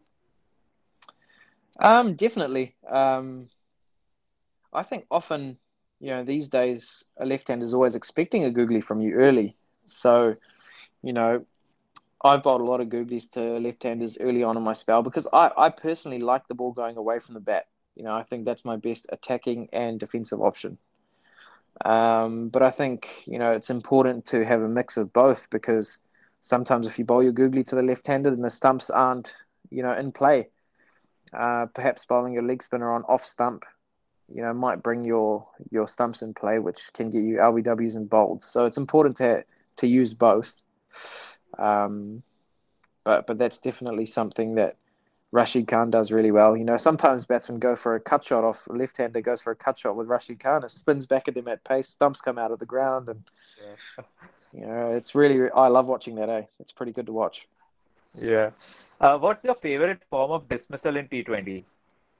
Um, definitely. Um, I think often, you know, these days, a left-hander is always expecting a googly from you early. So, you know, I've bowled a lot of googlies to left-handers early on in my spell because I, I personally like the ball going away from the bat. You know, I think that's my best attacking and defensive option. Um, but I think, you know, it's important to have a mix of both because sometimes if you bowl your googly to the left-hander, then the stumps aren't, you know, in play. Uh, perhaps bowling your leg spinner on off stump, you know, might bring your your stumps in play, which can get you L B Ws and bolds. So it's important to to use both. Um, but but that's definitely something that Rashid Khan does really well. You know, sometimes batsmen go for a cut shot off left-hander goes for a cut shot with Rashid Khan. It spins back at them at pace, stumps come out of the ground, and Yeah. you know, it's really I love watching that. Eh, it's pretty good to watch. Yeah. Uh, what's your favorite form of dismissal in T twenties?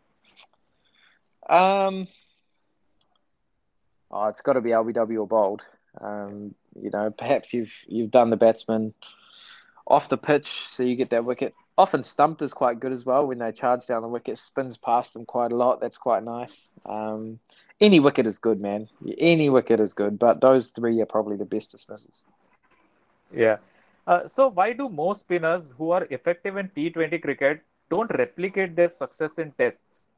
Um, oh, it's got to be L B W or bowled. Um, you know, perhaps you've you've done the batsman off the pitch, so you get that wicket. Often stumped is quite good as well when they charge down the wicket, spins past them quite a lot. That's quite nice. Um, any wicket is good, man. Any wicket is good, but those three are probably the best dismissals. Yeah. Uh, so why do most spinners who are effective in T twenty cricket don't replicate their success in tests?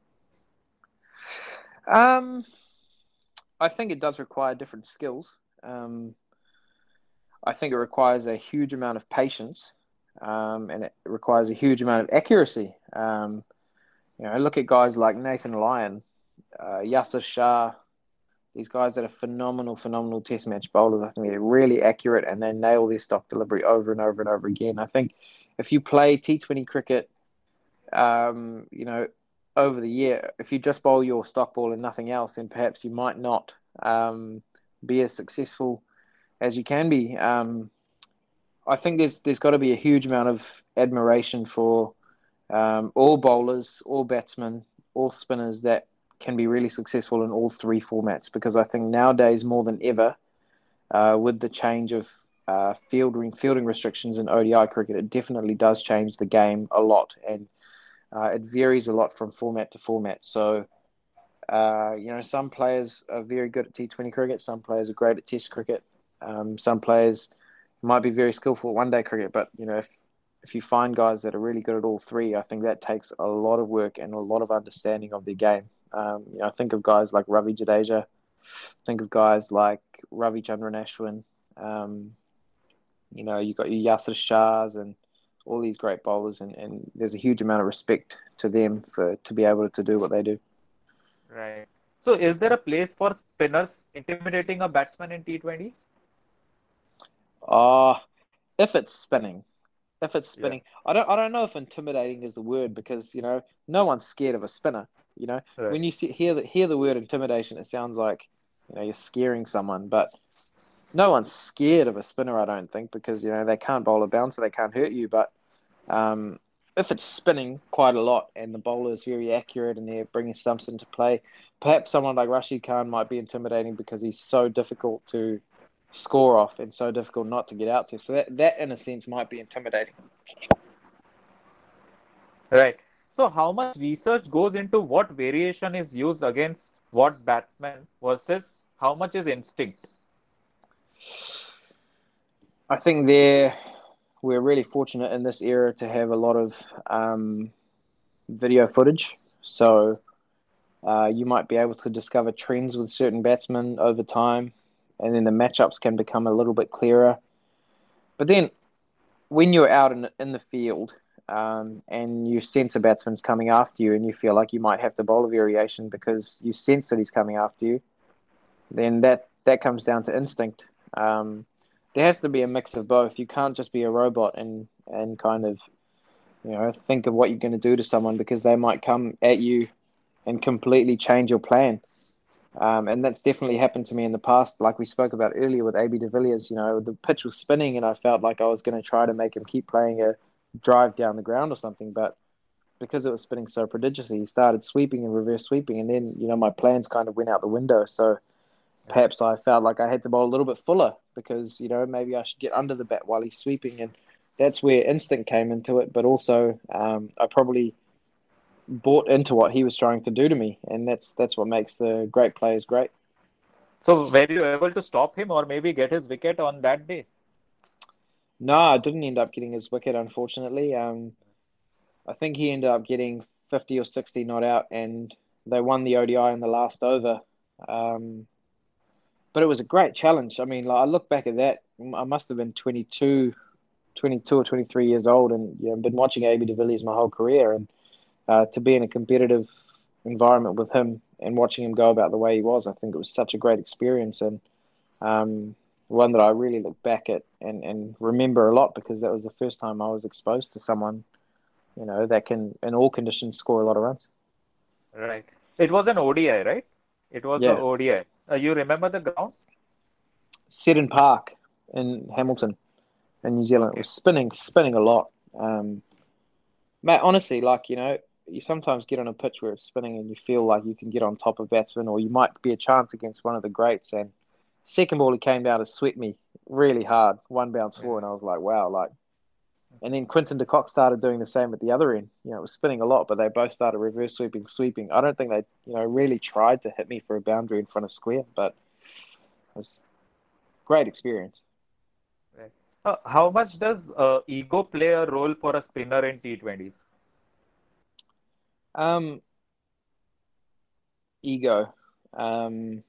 Um, I think it does require different skills. Um, I think it requires a huge amount of patience, um, and it requires a huge amount of accuracy. Um, you know, look at guys like Nathan Lyon, uh, Yasir Shah, these guys that are phenomenal, phenomenal test match bowlers. I think they're really accurate and they nail their stock delivery over and over and over again. I think if you play T twenty cricket, um, you know, over the year, if you just bowl your stock ball and nothing else, then perhaps you might not um, be as successful as you can be. Um, I think there's there's got to be a huge amount of admiration for um, all bowlers, all batsmen, all spinners that can be really successful in all three formats because I think nowadays more than ever, uh, with the change of uh, fielding fielding restrictions in O D I cricket, it definitely does change the game a lot, and uh, it varies a lot from format to format. So, uh, you know, some players are very good at T twenty cricket, some players are great at Test cricket, um, some players might be very skillful at one day cricket, but you know, if if you find guys that are really good at all three, I think that takes a lot of work and a lot of understanding of their game. Um, you know, think of guys like Ravi Jadeja, think of guys like Ravi Chandran Ashwin. Um, you know, you got your Yasir Shahs and all these great bowlers, and, and there's a huge amount of respect to them for to be able to do what they do. Right. So is there a place for spinners intimidating a batsman in T twenties? Ah, uh, if it's spinning, if it's Yeah. spinning, I don't I don't know if intimidating is the word because you know no one's scared of a spinner. You know, when Right. you see, hear the hear the word intimidation, it sounds like you know you're scaring someone, but no one's scared of a spinner. I don't think because you know they can't bowl a bouncer, they can't hurt you. But um, if it's spinning quite a lot and the bowler is very accurate and they're bringing stumps into play, perhaps someone like Rashid Khan might be intimidating because he's so difficult to score off and so difficult not to get out to. So that that in a sense might be intimidating. Right. So how much research goes into what variation is used against what batsman versus how much is instinct? I think there we're really fortunate in this era to have a lot of um, video footage. So uh, you might be able to discover trends with certain batsmen over time, and then the matchups can become a little bit clearer. But then when you're out in in the field um, and you sense a batsman's coming after you, and you feel like you might have to bowl a variation because you sense that he's coming after you, then that that comes down to instinct. Um, there has to be a mix of both. You can't just be a robot and and kind of you know think of what you're going to do to someone because they might come at you and completely change your plan. Um, and that's definitely happened to me in the past. Like we spoke about earlier with A B de Villiers, you know, the pitch was spinning and I felt like I was going to try to make him keep playing a drive down the ground or something. But because it was spinning so prodigiously, he started sweeping and reverse sweeping. And then, you know, my plans kind of went out the window. So Right. perhaps I felt like I had to bowl a little bit fuller because, you know, maybe I should get under the bat while he's sweeping. And that's where instinct came into it. But also, um, I probably bought into what he was trying to do to me. And that's that's what makes the great players great. So were you able to stop him or maybe get his wicket on that day? No, I didn't end up getting his wicket, unfortunately. Um, I think he ended up getting fifty or sixty not out, and they won the O D I in the last over. Um, but it was a great challenge. I mean, like I look back at that, I must have been twenty two, twenty two or twenty-three years old, and you know, been watching A B de Villiers my whole career, and uh, to be in a competitive environment with him and watching him go about the way he was, I think it was such a great experience, and um, one that I really look back at and, and remember a lot because that was the first time I was exposed to someone, you know, that can in all conditions score a lot of runs. Right. It was an O D I, right? It was the Yeah, O D I. Uh, you remember the ground? Seddon Park in Hamilton in New Zealand. It Okay. was spinning, spinning a lot. Um, Matt, honestly, like, you know, you sometimes get on a pitch where it's spinning and you feel like you can get on top of batsmen or you might be a chance against one of the greats. And second ball, he came down to sweep me really hard, one bounce Yeah. four, and I was like, wow, like. And then Quinton de Kock started doing the same at the other end. You know, it was spinning a lot, but they both started reverse sweeping, sweeping. I don't think they, you know, really tried to hit me for a boundary in front of square, but it was a great experience. Right. Uh, how much does uh, ego play a role for a spinner in T twenties? Um, ego. Um,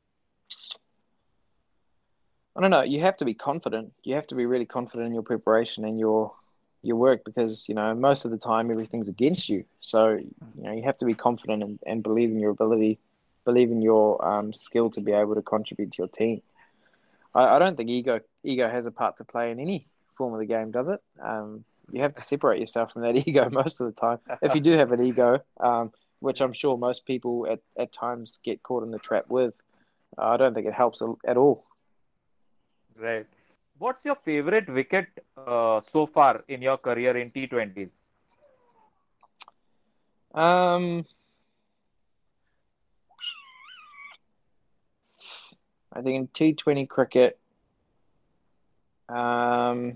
I don't know. You have to be confident. You have to be really confident in your preparation and your your work because you know most of the time everything's against you. So you know you have to be confident and, and believe in your ability, believe in your um, skill to be able to contribute to your team. I, I don't think ego ego has a part to play in any form of the game, does it? Um, you have to separate yourself from that ego most of the time. If you do have an ego, um, which I'm sure most people at, at times get caught in the trap with, I don't think it helps at all. Right. What's your favorite wicket uh, so far in your career in T twenties? Um, I think in T twenty cricket, um,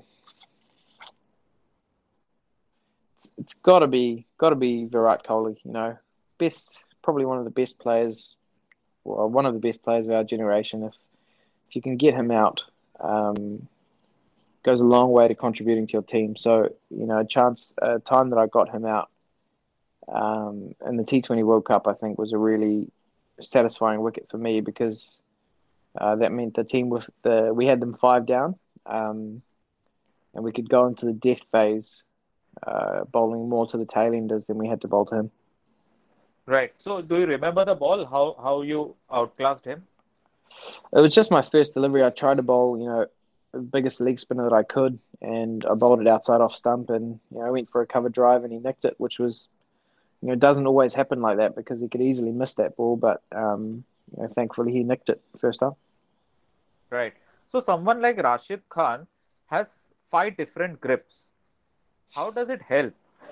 it's, it's got to be got to be Virat Kohli. You know, best probably one of the best players, well, one of the best players of our generation. If if you can get him out, um, goes a long way to contributing to your team. So you know, a chance, a time that I got him out um, in the T twenty World Cup, I think was a really satisfying wicket for me because uh, that meant the team with the we had them five down. Um, and we could go into the death phase, uh, bowling more to the tailenders than we had to bowl to him. Right. So, do you remember the ball? How how you outclassed him? It was just my first delivery. I tried to bowl, you know, the biggest leg spinner that I could, and I bowled it outside off stump, and you know, I went for a cover drive, and he nicked it, which was, you know, it doesn't always happen like that because he could easily miss that ball, but um, you know, thankfully he nicked it first up. Right. So, someone like Rashid Khan has five different grips. How does it help?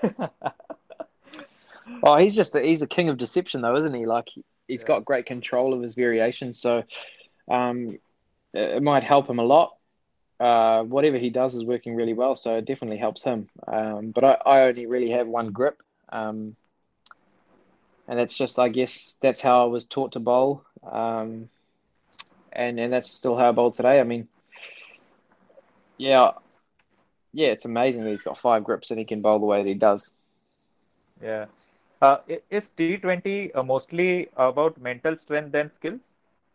Oh, he's just the, he's the king of deception, though, isn't he? Like he, he's Yeah. got great control of his variations, so um, it, it might help him a lot. Uh, whatever he does is working really well, so it definitely helps him. Um, but I, I only really have one grip, um, and that's just, I guess, that's how I was taught to bowl, um, and and that's still how I bowl today. I mean, yeah, yeah, it's amazing that he's got five grips and he can bowl the way that he does. Yeah. Uh, i- is T twenty uh, mostly about mental strength and skills?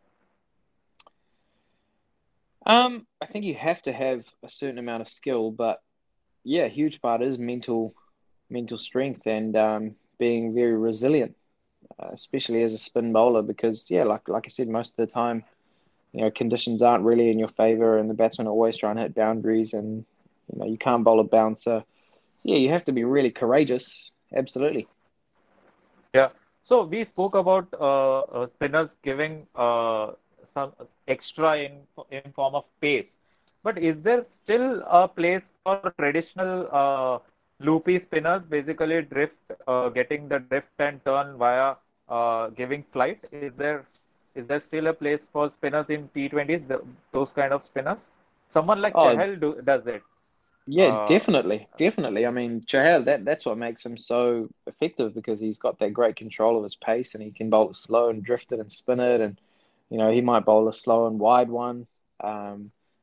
Um, I think you have to have a certain amount of skill, but yeah, a huge part is mental mental strength and um, being very resilient, uh, especially as a spin bowler, because yeah, like like I said, most of the time you know, conditions aren't really in your favor, and the batsmen are always trying to hit boundaries, and you know, you can't bowl a bouncer. Yeah, you have to be really courageous. Absolutely. Yeah. So we spoke about uh, uh, spinners giving uh, some extra in in form of pace, but is there still a place for traditional uh, loopy spinners, basically drift, uh, getting the drift and turn via uh, giving flight? Is there is there still a place for spinners in T twenties, the, those kind of spinners? Someone like Oh, Chahal do, does it. yeah, Uh, definitely, definitely. I mean, Chahal, that that's what makes him so effective because he's got that great control of his pace, and he can bowl it slow and drift it and spin it, and you know, he might bowl a slow and wide one. Um,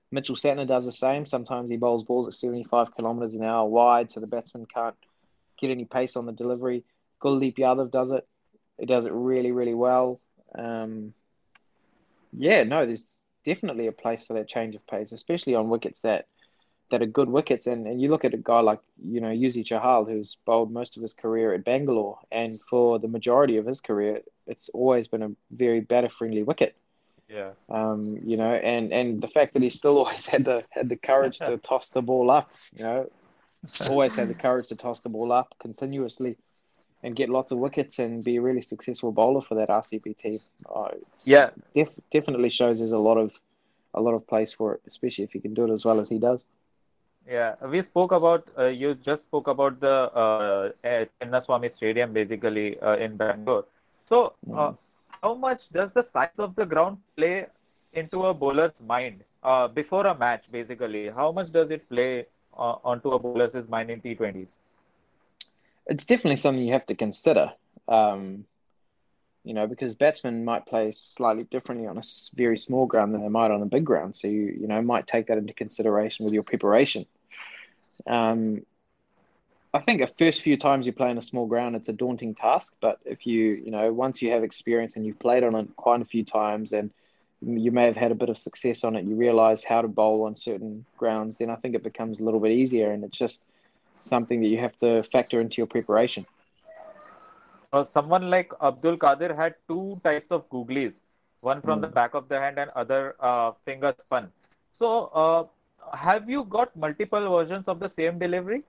Mitchell Santner does the same. Sometimes he bowls balls at seventy-five kilometres an hour wide, so the batsman can't get any pace on the delivery. Kuldeep Yadav does it. He does it really, really well. Um, yeah, no, there's definitely a place for that change of pace, especially on wickets that, that are good wickets. And, and you look at a guy like, you know, Yuzi Chahal, who's bowled most of his career at Bangalore, and for the majority of his career, it's always been a very batter-friendly wicket. Yeah. Um, you know, and, and the fact that he still always had the had the courage to toss the ball up, you know, always had the courage to toss the ball up continuously and get lots of wickets and be a really successful bowler for that R C B team. Uh, Yeah. def- definitely shows there's a lot of a lot of place for it, especially if he can do it as well as he does. Yeah, we spoke about, uh, you just spoke about the uh, uh, Chinnaswamy Stadium basically uh, in Bangalore. So, uh, Mm. how much does the size of the ground play into a bowler's mind uh, before a match, basically? How much does it play uh, onto a bowler's mind in T twenties? It's definitely something you have to consider. Um, you know, because batsmen might play slightly differently on a very small ground than they might on a big ground. So you you know might take that into consideration with your preparation. Um, I think the first few times you play on a small ground, it's a daunting task. But if you, you know, once you have experience and you've played on it quite a few times and you may have had a bit of success on it, you realize how to bowl on certain grounds, then I think it becomes a little bit easier. And it's just something that you have to factor into your preparation. Uh, someone like Abdul Qadir had two types of googlies, one from the Mm. back of the hand and other uh, finger spun. So, uh, have you got multiple versions of the same delivery?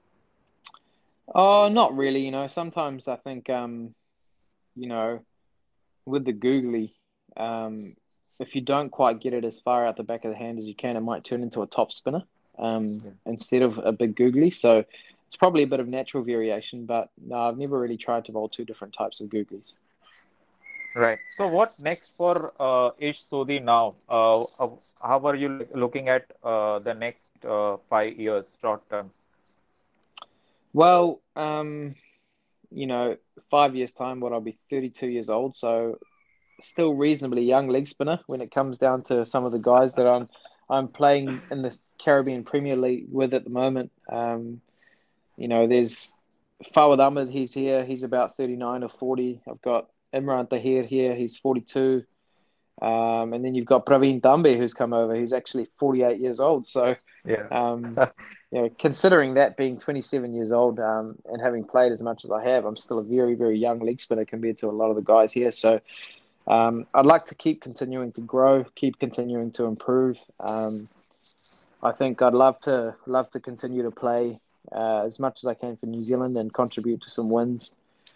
Oh, not really. You know, sometimes I think, um, you know, with the googly, um, if you don't quite get it as far out the back of the hand as you can, it might turn into a top spinner um, instead of a big googly. So it's probably a bit of natural variation, but no, I've never really tried to bowl two different types of googlies. Right. So what next for uh, Ish Sodhi now? Uh, uh, how are you look- looking at uh, the next uh, five years short term? Well, um, you know, five years time, what I'll be thirty-two years old, so still reasonably young leg spinner when it comes down to some of the guys that I'm I'm playing in this Caribbean Premier League with at the moment. Um, You know, there's Fawad Ahmed, he's here. He's about thirty-nine or forty. I've got Imran Tahir here. He's forty-two. Um, and then you've got Praveen Dambe, who's come over. He's actually forty-eight years old. So, Yeah. um, you know, considering that being twenty-seven years old um, and having played as much as I have, I'm still a very, very young leg spinner compared to a lot of the guys here. So, um, I'd like to keep continuing to grow, keep continuing to improve. Um, I think I'd love to love to continue to play uh, as much as I can for New Zealand and contribute to some wins.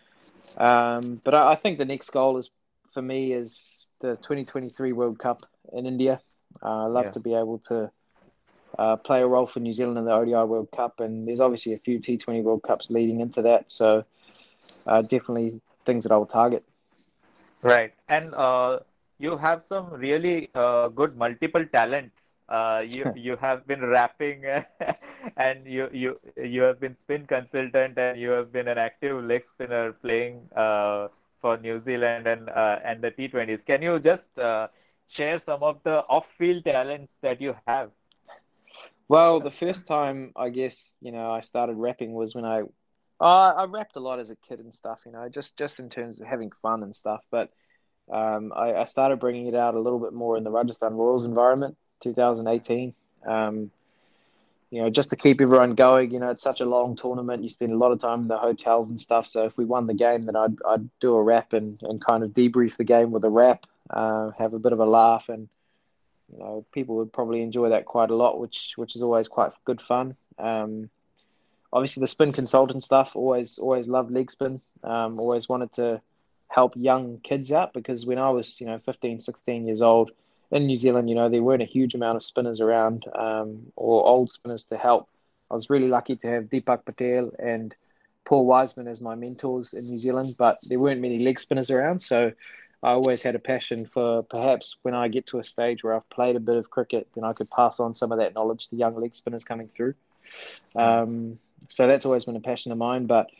Um, but I, I think the next goal is for me is the twenty twenty-three World Cup in India. Uh, I'd love Yeah. to be able to uh, play a role for New Zealand in the O D I World Cup, and there's obviously a few T twenty World Cups leading into that. So uh, definitely things that I will target. Right. And uh, you have some really uh, good multiple talents. Uh, you you have been rapping and you you you have been spin consultant and you have been an active leg spinner playing uh, for New Zealand and uh, and the T twenties. Can you just uh, share some of the off-field talents that you have? Well, the first time I guess you know I started rapping was when I uh, I rapped a lot as a kid and stuff. You know, just just in terms of having fun and stuff, but. Um, I, I started bringing it out a little bit more in the Rajasthan Royals environment, twenty eighteen. Um, you know, just to keep everyone going. You know, it's such a long tournament. You spend a lot of time in the hotels and stuff. So if we won the game, then I'd I'd do a rap and, and kind of debrief the game with a rap, uh, have a bit of a laugh, and you know, people would probably enjoy that quite a lot, which which is always quite good fun. Um, obviously the spin consultant stuff, always always loved leg spin. Um, always wanted to help young kids out because when I was, you know, fifteen, sixteen years old in New Zealand, you know, there weren't a huge amount of spinners around um, or old spinners to help. I was really lucky to have Deepak Patel and Paul Wiseman as my mentors in New Zealand, but there weren't many leg spinners around. So I always had a passion for perhaps when I get to a stage where I've played a bit of cricket, then I could pass on some of that knowledge to young leg spinners coming through. Hmm. Um, so that's always been a passion of mine. But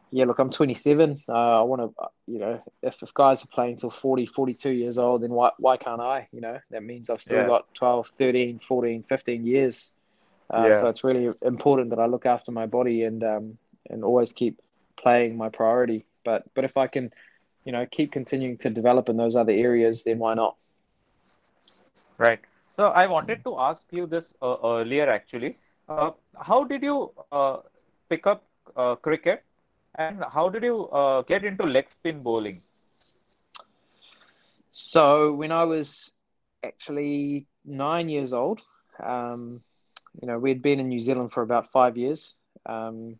Yeah, look, I'm twenty-seven. Uh, I want to, you know, if, if guys are playing till forty, forty-two years old, then why why can't I? You know, that means I've still Yeah, got twelve, thirteen, fourteen, fifteen years. Uh, so yeah. it's really important that I look after my body and um and always keep playing my priority. But but if I can, you know, keep continuing to develop in those other areas, then why not? Right. So I wanted to ask you this uh, earlier actually. Uh, how did you uh, pick up uh, cricket and how did you uh, get into leg spin bowling? So when I was actually nine years old, um, you know, we'd been in New Zealand for about five years, um,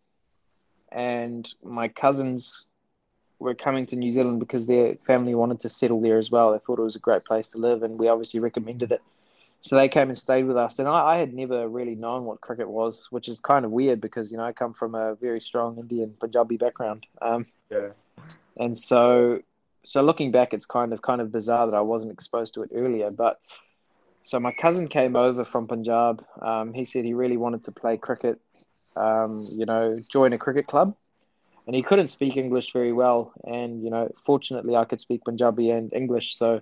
and my cousins were coming to New Zealand because their family wanted to settle there as well. They thought it was a great place to live, and we obviously recommended it. So they came and stayed with us, and I, I had never really known what cricket was, which is kind of weird because you know I come from a very strong Indian Punjabi background, um, Yeah. and so so looking back, it's kind of kind of bizarre that I wasn't exposed to it earlier. But so my cousin came over from Punjab. Um, he said he really wanted to play cricket, um, you know, join a cricket club, and he couldn't speak English very well. And you know, fortunately, I could speak Punjabi and English, so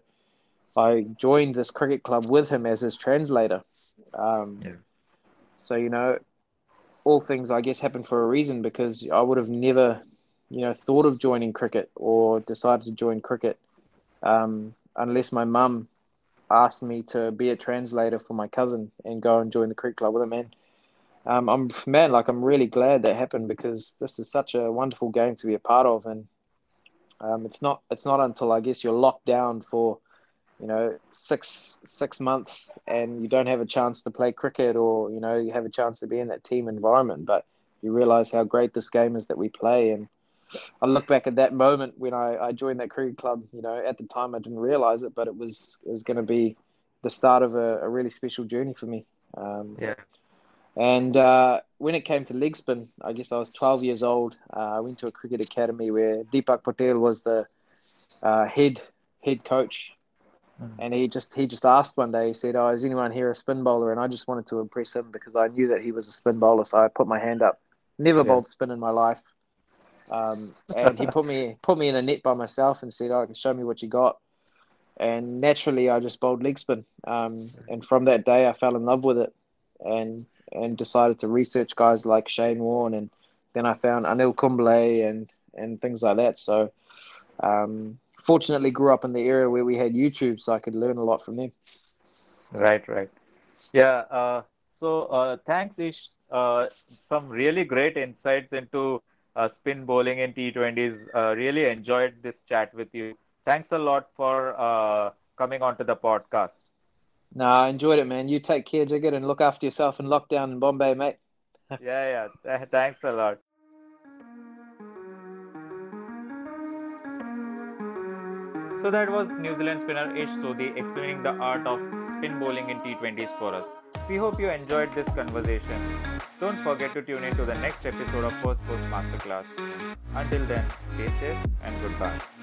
I joined this cricket club with him as his translator. Um, Yeah. so you know, all things I guess happen for a reason because I would have never, you know, thought of joining cricket or decided to join cricket um, unless my mum asked me to be a translator for my cousin and go and join the cricket club with him. And um, I'm man, like I'm really glad that happened because this is such a wonderful game to be a part of, and um, it's not it's not until I guess you're locked down for you know six six months and you don't have a chance to play cricket or you know you have a chance to be in that team environment, but you realize how great this game is that we play. And I look back at that moment when I, I joined that cricket club. You know, at the time I didn't realize it, but it was it was going to be the start of a, a really special journey for me. Um, Yeah. and uh, when it came to leg spin, I guess I was twelve years old. Uh, I went to a cricket academy where Deepak Patel was the uh, head head coach, Mm. and he just he just asked one day. He said, "Oh, is anyone here a spin bowler?" And I just wanted to impress him because I knew that he was a spin bowler, so I put my hand up. Never Yeah. bowled spin in my life. Um, and he put me put me in a net by myself and said, "Oh, show me what you got." And naturally, I just bowled leg spin. Um, and from that day, I fell in love with it, and and decided to research guys like Shane Warne, and then I found Anil Kumble and and things like that. So, um, fortunately, grew up in the era where we had YouTube, so I could learn a lot from them. Right, right. Yeah, uh, so uh, thanks, Ish. Uh, some really great insights into uh, spin bowling in T twenties. Uh, really enjoyed this chat with you. Thanks a lot for uh, coming onto the podcast. Nah, I enjoyed it, man. You take care, Jigget, and look after yourself in lockdown in Bombay, mate. Yeah, yeah. Th- thanks a lot. So that was New Zealand spinner Ish Sodhi explaining the art of spin bowling in T twenties for us. We hope you enjoyed this conversation. Don't forget to tune in to the next episode of First Post Masterclass. Until then, stay safe and goodbye.